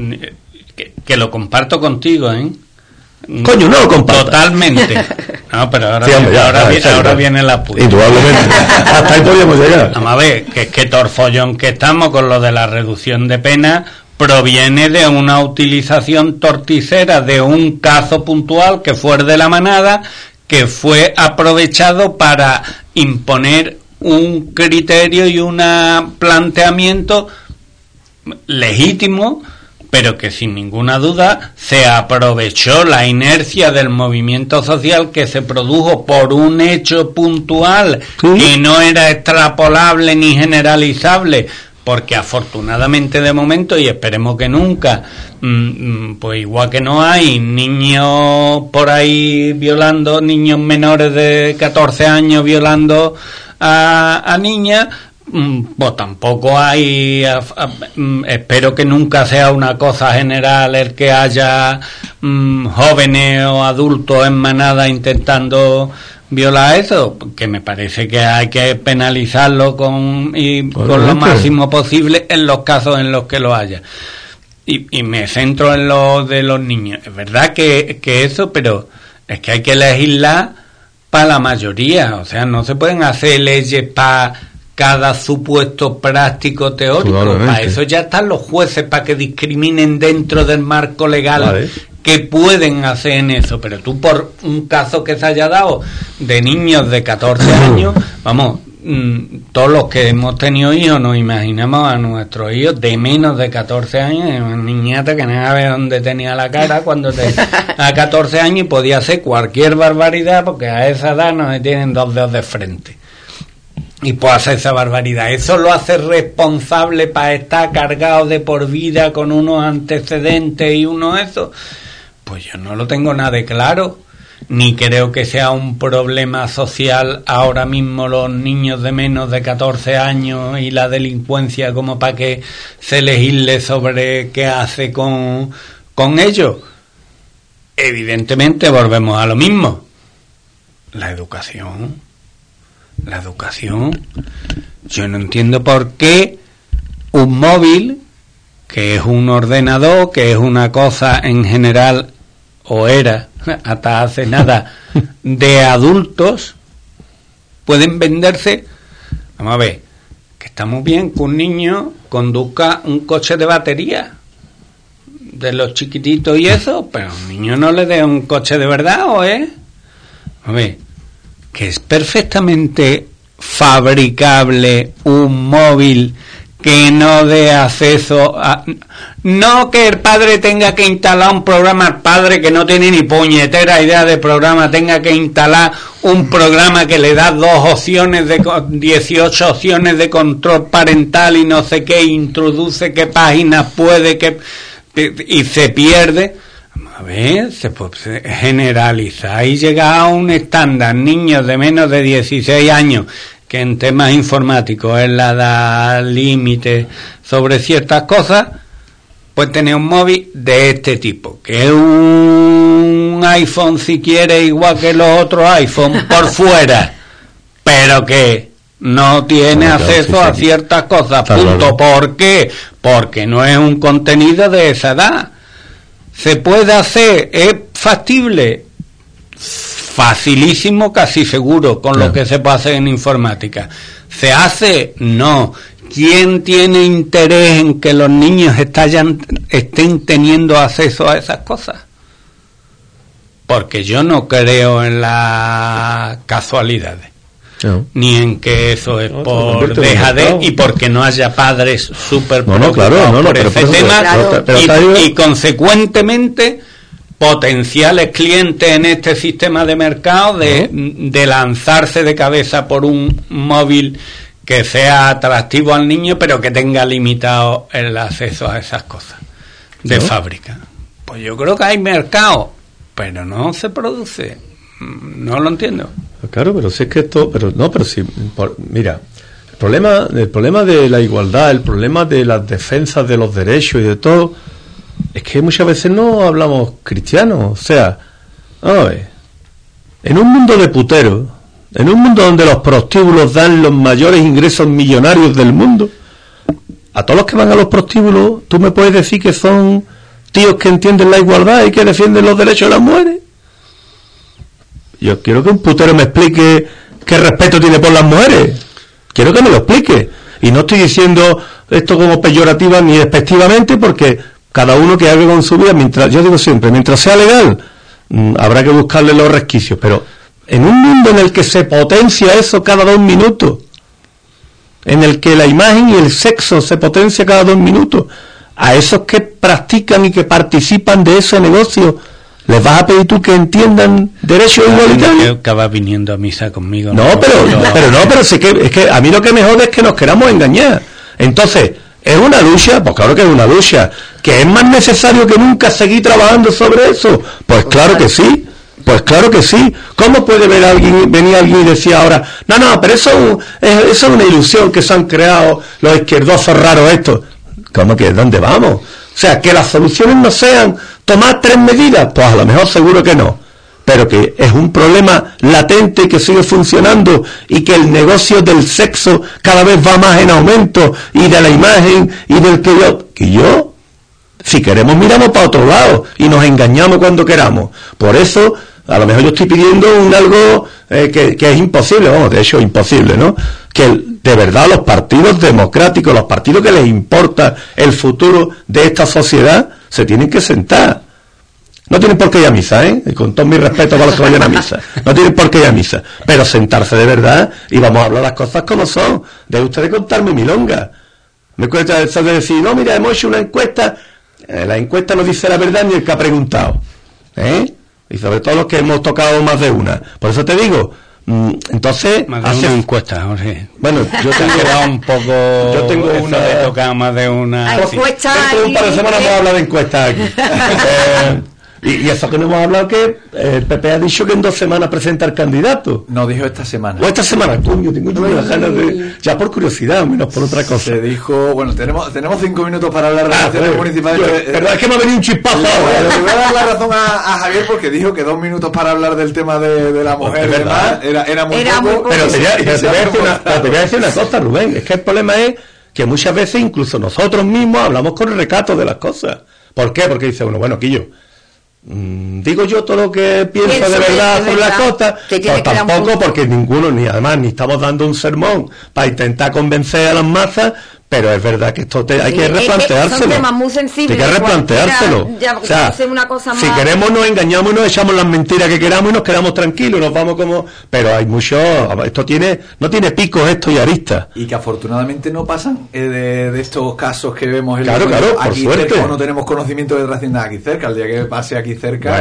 que lo comparto contigo, Coño, no lo comparto. Totalmente. No, pero ahora, sí, hombre, ahora viene la puta. Indudablemente. Hasta ahí podríamos llegar. Vamos a ver, que es que todo el follón que estamos con lo de la reducción de pena proviene de una utilización torticera de un caso puntual que fue el de la manada, que fue aprovechado para imponer un criterio y un planteamiento legítimo, pero que sin ninguna duda se aprovechó la inercia del movimiento social que se produjo por un hecho puntual que no era extrapolable ni generalizable, porque afortunadamente de momento, y esperemos que nunca, pues igual que no hay niños por ahí violando, niños menores de 14 años violando a niñas, pues tampoco hay, espero que nunca sea una cosa general el que haya jóvenes o adultos en manada intentando violar eso, que me parece que hay que penalizarlo con lo máximo posible en los casos en los que lo haya. Y me centro en lo de los niños. Es verdad que eso, pero es que hay que legislar para la mayoría. O sea, no se pueden hacer leyes para cada supuesto práctico teórico. Para eso ya están los jueces, para que discriminen dentro del marco legal. Vale. Que pueden hacer en eso, pero tú por un caso que se haya dado de niños de 14 años, vamos, todos los que hemos tenido hijos nos imaginamos a nuestros hijos de menos de 14 años, una niñata que no sabe dónde tenía la cara cuando a 14 años y podía hacer cualquier barbaridad, porque a esa edad no se tienen 2 dedos de frente y puede hacer esa barbaridad. Eso lo hace responsable para estar cargado de por vida con unos antecedentes y uno eso. Pues yo no lo tengo nada de claro, ni creo que sea un problema social ahora mismo los niños de menos de 14 años y la delincuencia como para que se legisle sobre qué hace con ellos. Evidentemente volvemos a lo mismo. La educación. Yo no entiendo por qué un móvil, que es un ordenador, que es una cosa en general, o era, hasta hace nada, de adultos, pueden venderse. Vamos a ver, que está muy bien que un niño conduzca un coche de batería, de los chiquititos y eso, pero a un niño no le dé un coche de verdad, ¿o es? A ver, que es perfectamente fabricable un móvil que no dé acceso a... No que el padre tenga que instalar un programa, el padre que no tiene ni puñetera idea de programa tenga que instalar un programa que le da 18 opciones de control parental y no sé qué, introduce qué páginas puede, y se pierde. A ver, se puede generalizar y llegar a un estándar. Niños de menos de 16 años, que en temas informáticos es la edad límite sobre ciertas cosas, pues tener un móvil de este tipo, que es un iPhone si quiere igual que los otros iPhone por fuera, pero que no tiene acceso a ciertas cosas, punto. ¿Por qué? Porque no es un contenido de esa edad. ¿Se puede hacer? ¿Es factible? Facilísimo, casi seguro, con lo que se puede hacer en informática. ¿Se hace? No. ¿Quién tiene interés en que los niños estén teniendo acceso a esas cosas? porque yo no creo en las casualidades. No. Ni en que eso es No, por dejadez y porque no haya padres súper preocupados por ese tema, y consecuentemente potenciales clientes en este sistema de mercado de lanzarse de cabeza por un móvil que sea atractivo al niño pero que tenga limitado el acceso a esas cosas de fábrica. Pues yo creo que hay mercado, pero no se produce. No lo entiendo. Claro, pero si es que esto, mira, el problema de la igualdad, el problema de las defensas de los derechos y de todo, es que muchas veces no hablamos cristianos. O sea, vamos a ver, en un mundo de puteros, en un mundo donde los prostíbulos dan los mayores ingresos millonarios del mundo, a todos los que van a los prostíbulos, ¿tú me puedes decir que son tíos que entienden la igualdad y que defienden los derechos de las mujeres? Yo quiero que un putero me explique qué respeto tiene por las mujeres. Quiero que me lo explique. Y no estoy diciendo esto como peyorativa ni despectivamente, porque cada uno que haga con su vida, yo digo siempre, mientras sea legal, habrá que buscarle los resquicios. Pero en un mundo en el que se potencia eso cada 2 minutos, en el que la imagen y el sexo se potencia cada 2 minutos, a esos que practican y que participan de ese negocio, ¿les vas a pedir tú que entiendan derechos igualitarios? Que acaba viniendo a misa conmigo. Pero sí es que a mí lo que me jode es que nos queramos engañar. Entonces, ¿es una lucha? Pues claro que es una lucha. ¿Que es más necesario que nunca seguir trabajando sobre eso? Pues claro que sí. Pues claro que sí. ¿Cómo puede venir alguien y decir ahora, no, pero eso es una ilusión que se han creado los izquierdosos raros estos? ¿Cómo que? ¿Dónde vamos? O sea, que las soluciones no sean tomar 3 medidas, pues a lo mejor seguro que no, pero que es un problema latente que sigue funcionando y que el negocio del sexo cada vez va más en aumento, y de la imagen y del que yo, si queremos miramos para otro lado y nos engañamos cuando queramos. Por eso a lo mejor yo estoy pidiendo algo que es imposible, de hecho imposible, ¿no? Que de verdad los partidos democráticos, los partidos que les importa el futuro de esta sociedad, se tienen que sentar. No tienen por qué ir a misa, y con todo mi respeto para los que vayan a misa, no tienen por qué ir a misa, pero sentarse de verdad y vamos a hablar las cosas como son. Debe ustedes contarme milonga. Me cuesta eso de decir, no, mira, hemos hecho una encuesta, la encuesta no dice la verdad ni el que ha preguntado, y sobre todo los que hemos tocado más de una. Por eso te digo, entonces más de una encuesta, Jorge. Bueno, yo tengo una de tocar más de una. Dentro de un par de semanas vamos a hablar de encuestas aquí. Y eso que no hemos hablado, que el PP ha dicho que en 2 semanas presenta el candidato. No, dijo esta semana. O esta semana, coño, tengo las ganas de... Ya por curiosidad, menos por otra cosa. Se dijo, bueno, tenemos 5 minutos para hablar de relaciones municipales. Pero es que me ha venido un chispazo ahora. Le voy a dar la razón a Javier, porque dijo que 2 minutos para hablar del tema de la mujer, ¿verdad? Era muy poco. Pero te voy a decir una cosa, Rubén. Es que el problema es que muchas veces incluso nosotros mismos hablamos con recato de las cosas. ¿Por qué? Porque dice uno, bueno, Quillo, digo yo todo lo que pienso de verdad sobre las cosas, pues tampoco, porque ninguno, ni estamos dando un sermón para intentar convencer a las masas, pero es verdad que esto hay que replanteárselo. Son temas muy sensibles. Hay que replanteárselo. O sea, si queremos nos engañamos y nos echamos las mentiras que queramos y nos quedamos tranquilos, nos vamos como... Pero hay mucho... no tiene picos esto y aristas. Y que afortunadamente no pasan de estos casos que vemos en claro, aquí por suerte. Cerca, no tenemos conocimiento de trascienda aquí cerca. El día que pase aquí cerca...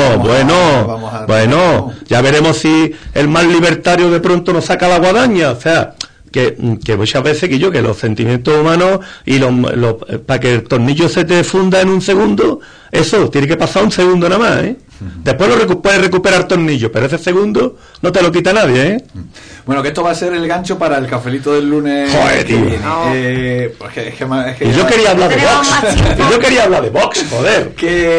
Bueno, ya veremos si el más libertario de pronto nos saca la guadaña, o sea... Que muchas veces que los sentimientos humanos y para que el tornillo se te funda en un segundo, eso tiene que pasar un segundo nada más, Después puedes recuperar tornillo, pero ese segundo no te lo quita nadie, Bueno, que esto va a ser el gancho para el cafelito del lunes. Joder, tío. Y yo quería hablar de Vox, joder.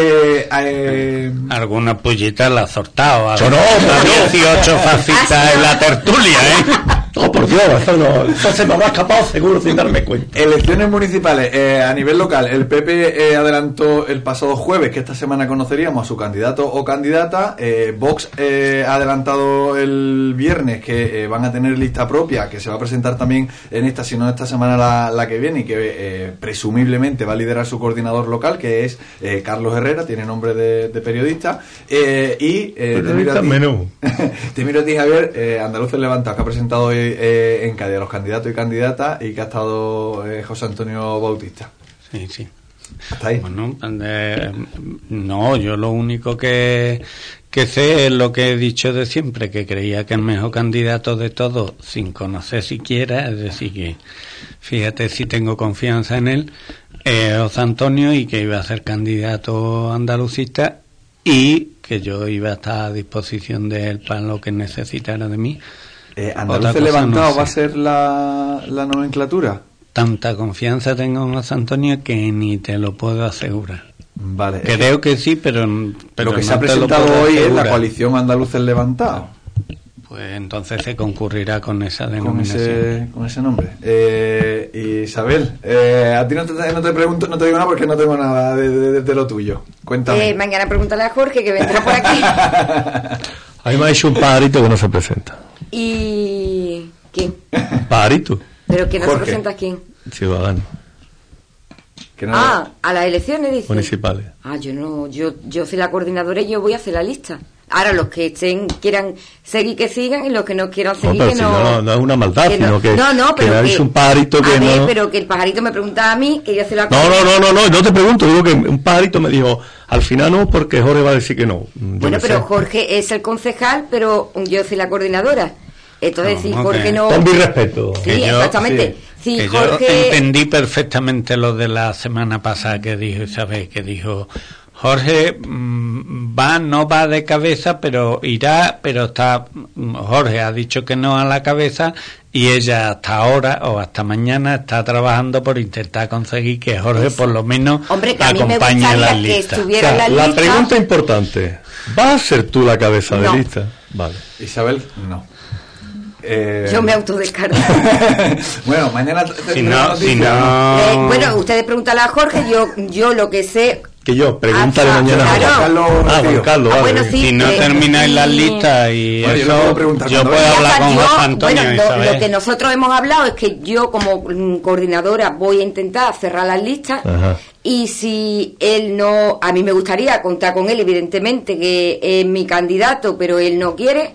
Alguna pollita la ha soltado. Yo no, 18 fascistas en la tertulia, Oh, por Dios, eso se me habrá escapado seguro sin darme cuenta. Elecciones municipales. A nivel local, el PP adelantó el pasado jueves que esta semana conoceríamos a su candidato o candidata. Vox ha adelantado el viernes que van a tener lista propia, que se va a presentar también en esta, si no esta semana la que viene, y que presumiblemente va a liderar su coordinador local, que es Carlos Herrera, tiene nombre de periodista. Te miro a ti, Javier, Andaluces Levantados, que ha presentado hoy en Cádiz a los candidatos y candidatas, y que ha estado José Antonio Bautista. Sí. ¿Hasta ahí? Bueno, no, yo lo único que sé es lo que he dicho de siempre, que creía que el mejor candidato de todos, sin conocer siquiera, es decir, que fíjate si tengo confianza en él, José Antonio, y que iba a ser candidato andalucista, y que yo iba a estar a disposición de él para lo que necesitara de mí. ¿Andaluces Levantado va a ser la nomenclatura? Tanta confianza tengo en José Antonio que ni te lo puedo asegurar. Vale. Creo que sí, pero lo que no se ha presentado hoy es la coalición Andaluces Levantado. Pues entonces se concurrirá con esa denominación. Con ese nombre. Isabel, a ti no te pregunto, no te digo nada porque no tengo nada de lo tuyo. Cuéntame. Mañana pregúntale a Jorge, que vendrá por aquí. A mí me ha hecho un pajarito que no se presenta. ¿Y quién? ¿Un pajarito? ¿Pero quién no Jorge. se presenta? ¿Quién? Ciudadano. A las elecciones, dice. Municipales. Yo soy la coordinadora y yo voy a hacer la lista. Ahora, los que quieran seguir, que sigan, y los que no quieran seguir, pero que si no. No es una maldad, sino que. Pero que es un pajarito que ver, no. pero que el pajarito me preguntaba a mí, que yo soy la No te pregunto, digo que un pajarito me dijo, al final no, porque Jorge va a decir que no. Bueno, pero Jorge es el concejal, pero yo soy la coordinadora. Entonces, si Jorge no. Con mi respeto. Sí, exactamente. Sí. Si Jorge... Yo entendí perfectamente lo de la semana pasada que dijo Isabel, que dijo Jorge no va de cabeza, pero irá, pero Jorge ha dicho que no a la cabeza, y ella hasta ahora o hasta mañana está trabajando por intentar conseguir que Jorge por lo menos acompañe a las listas. La pregunta importante, ¿vas a ser tú la cabeza de lista? Vale. Isabel, no. Yo me autodescarto. Bueno, mañana si no. Bueno, ustedes pregúntale a Jorge, yo lo que sé. Que yo, pregúntale mañana a Juan Carlos. Bueno, sí, si no termináis las listas y bueno, eso, yo puedo hablar con José Antonio. Bueno, lo que nosotros hemos hablado es que yo como coordinadora voy a intentar cerrar las listas. Ajá. Y si él no, a mí me gustaría contar con él, evidentemente, que es mi candidato, pero él no quiere.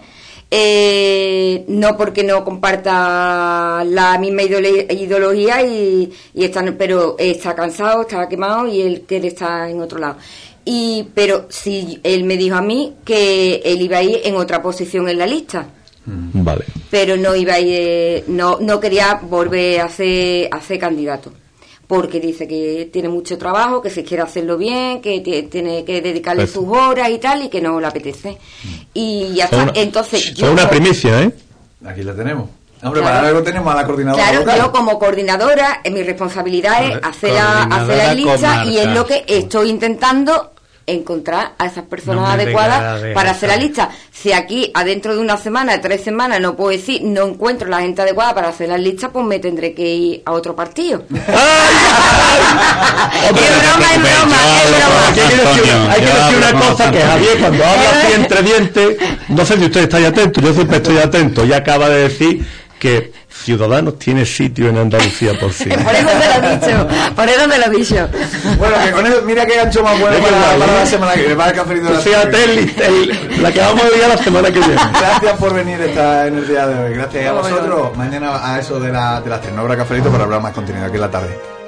No porque no comparta la misma ideología pero está cansado, está quemado y él quiere estar en otro lado. Pero si él me dijo a mí que él iba a ir en otra posición en la lista. Vale. Pero no iba a ir, no quería volver a ser candidato. Porque dice que tiene mucho trabajo, que si quiere hacerlo bien, que tiene que dedicarle sus horas y tal, y que no le apetece. Y ya está. Entonces, yo... Es una primicia, ¿eh? Aquí la tenemos. Hombre, para algo tenemos a la coordinadora. Claro, local. yo como coordinadora, mi responsabilidad es hacer la lista, y es lo que estoy intentando, encontrar a esas personas adecuadas para hacer la lista. Si aquí, adentro de una semana, 3 semanas, no puedo decir, no encuentro la gente adecuada para hacer las listas, pues me tendré que ir a otro partido. Es broma. Hay que decir una cosa, que Javier, cuando habla así entre dientes, no sé si usted está atento, yo siempre estoy atento, y acaba de decir que Ciudadanos tiene sitio en Andalucía por sí. Por eso te lo he dicho. Bueno, que con eso, mira qué gancho más bueno para la semana que viene, para el cafelito de la semana. La que vamos a ver la semana que viene. Gracias por venir en el día de hoy. Gracias a vosotros. Mañana a eso de las 3 no habrá cafelito para hablar más contenido aquí en la tarde.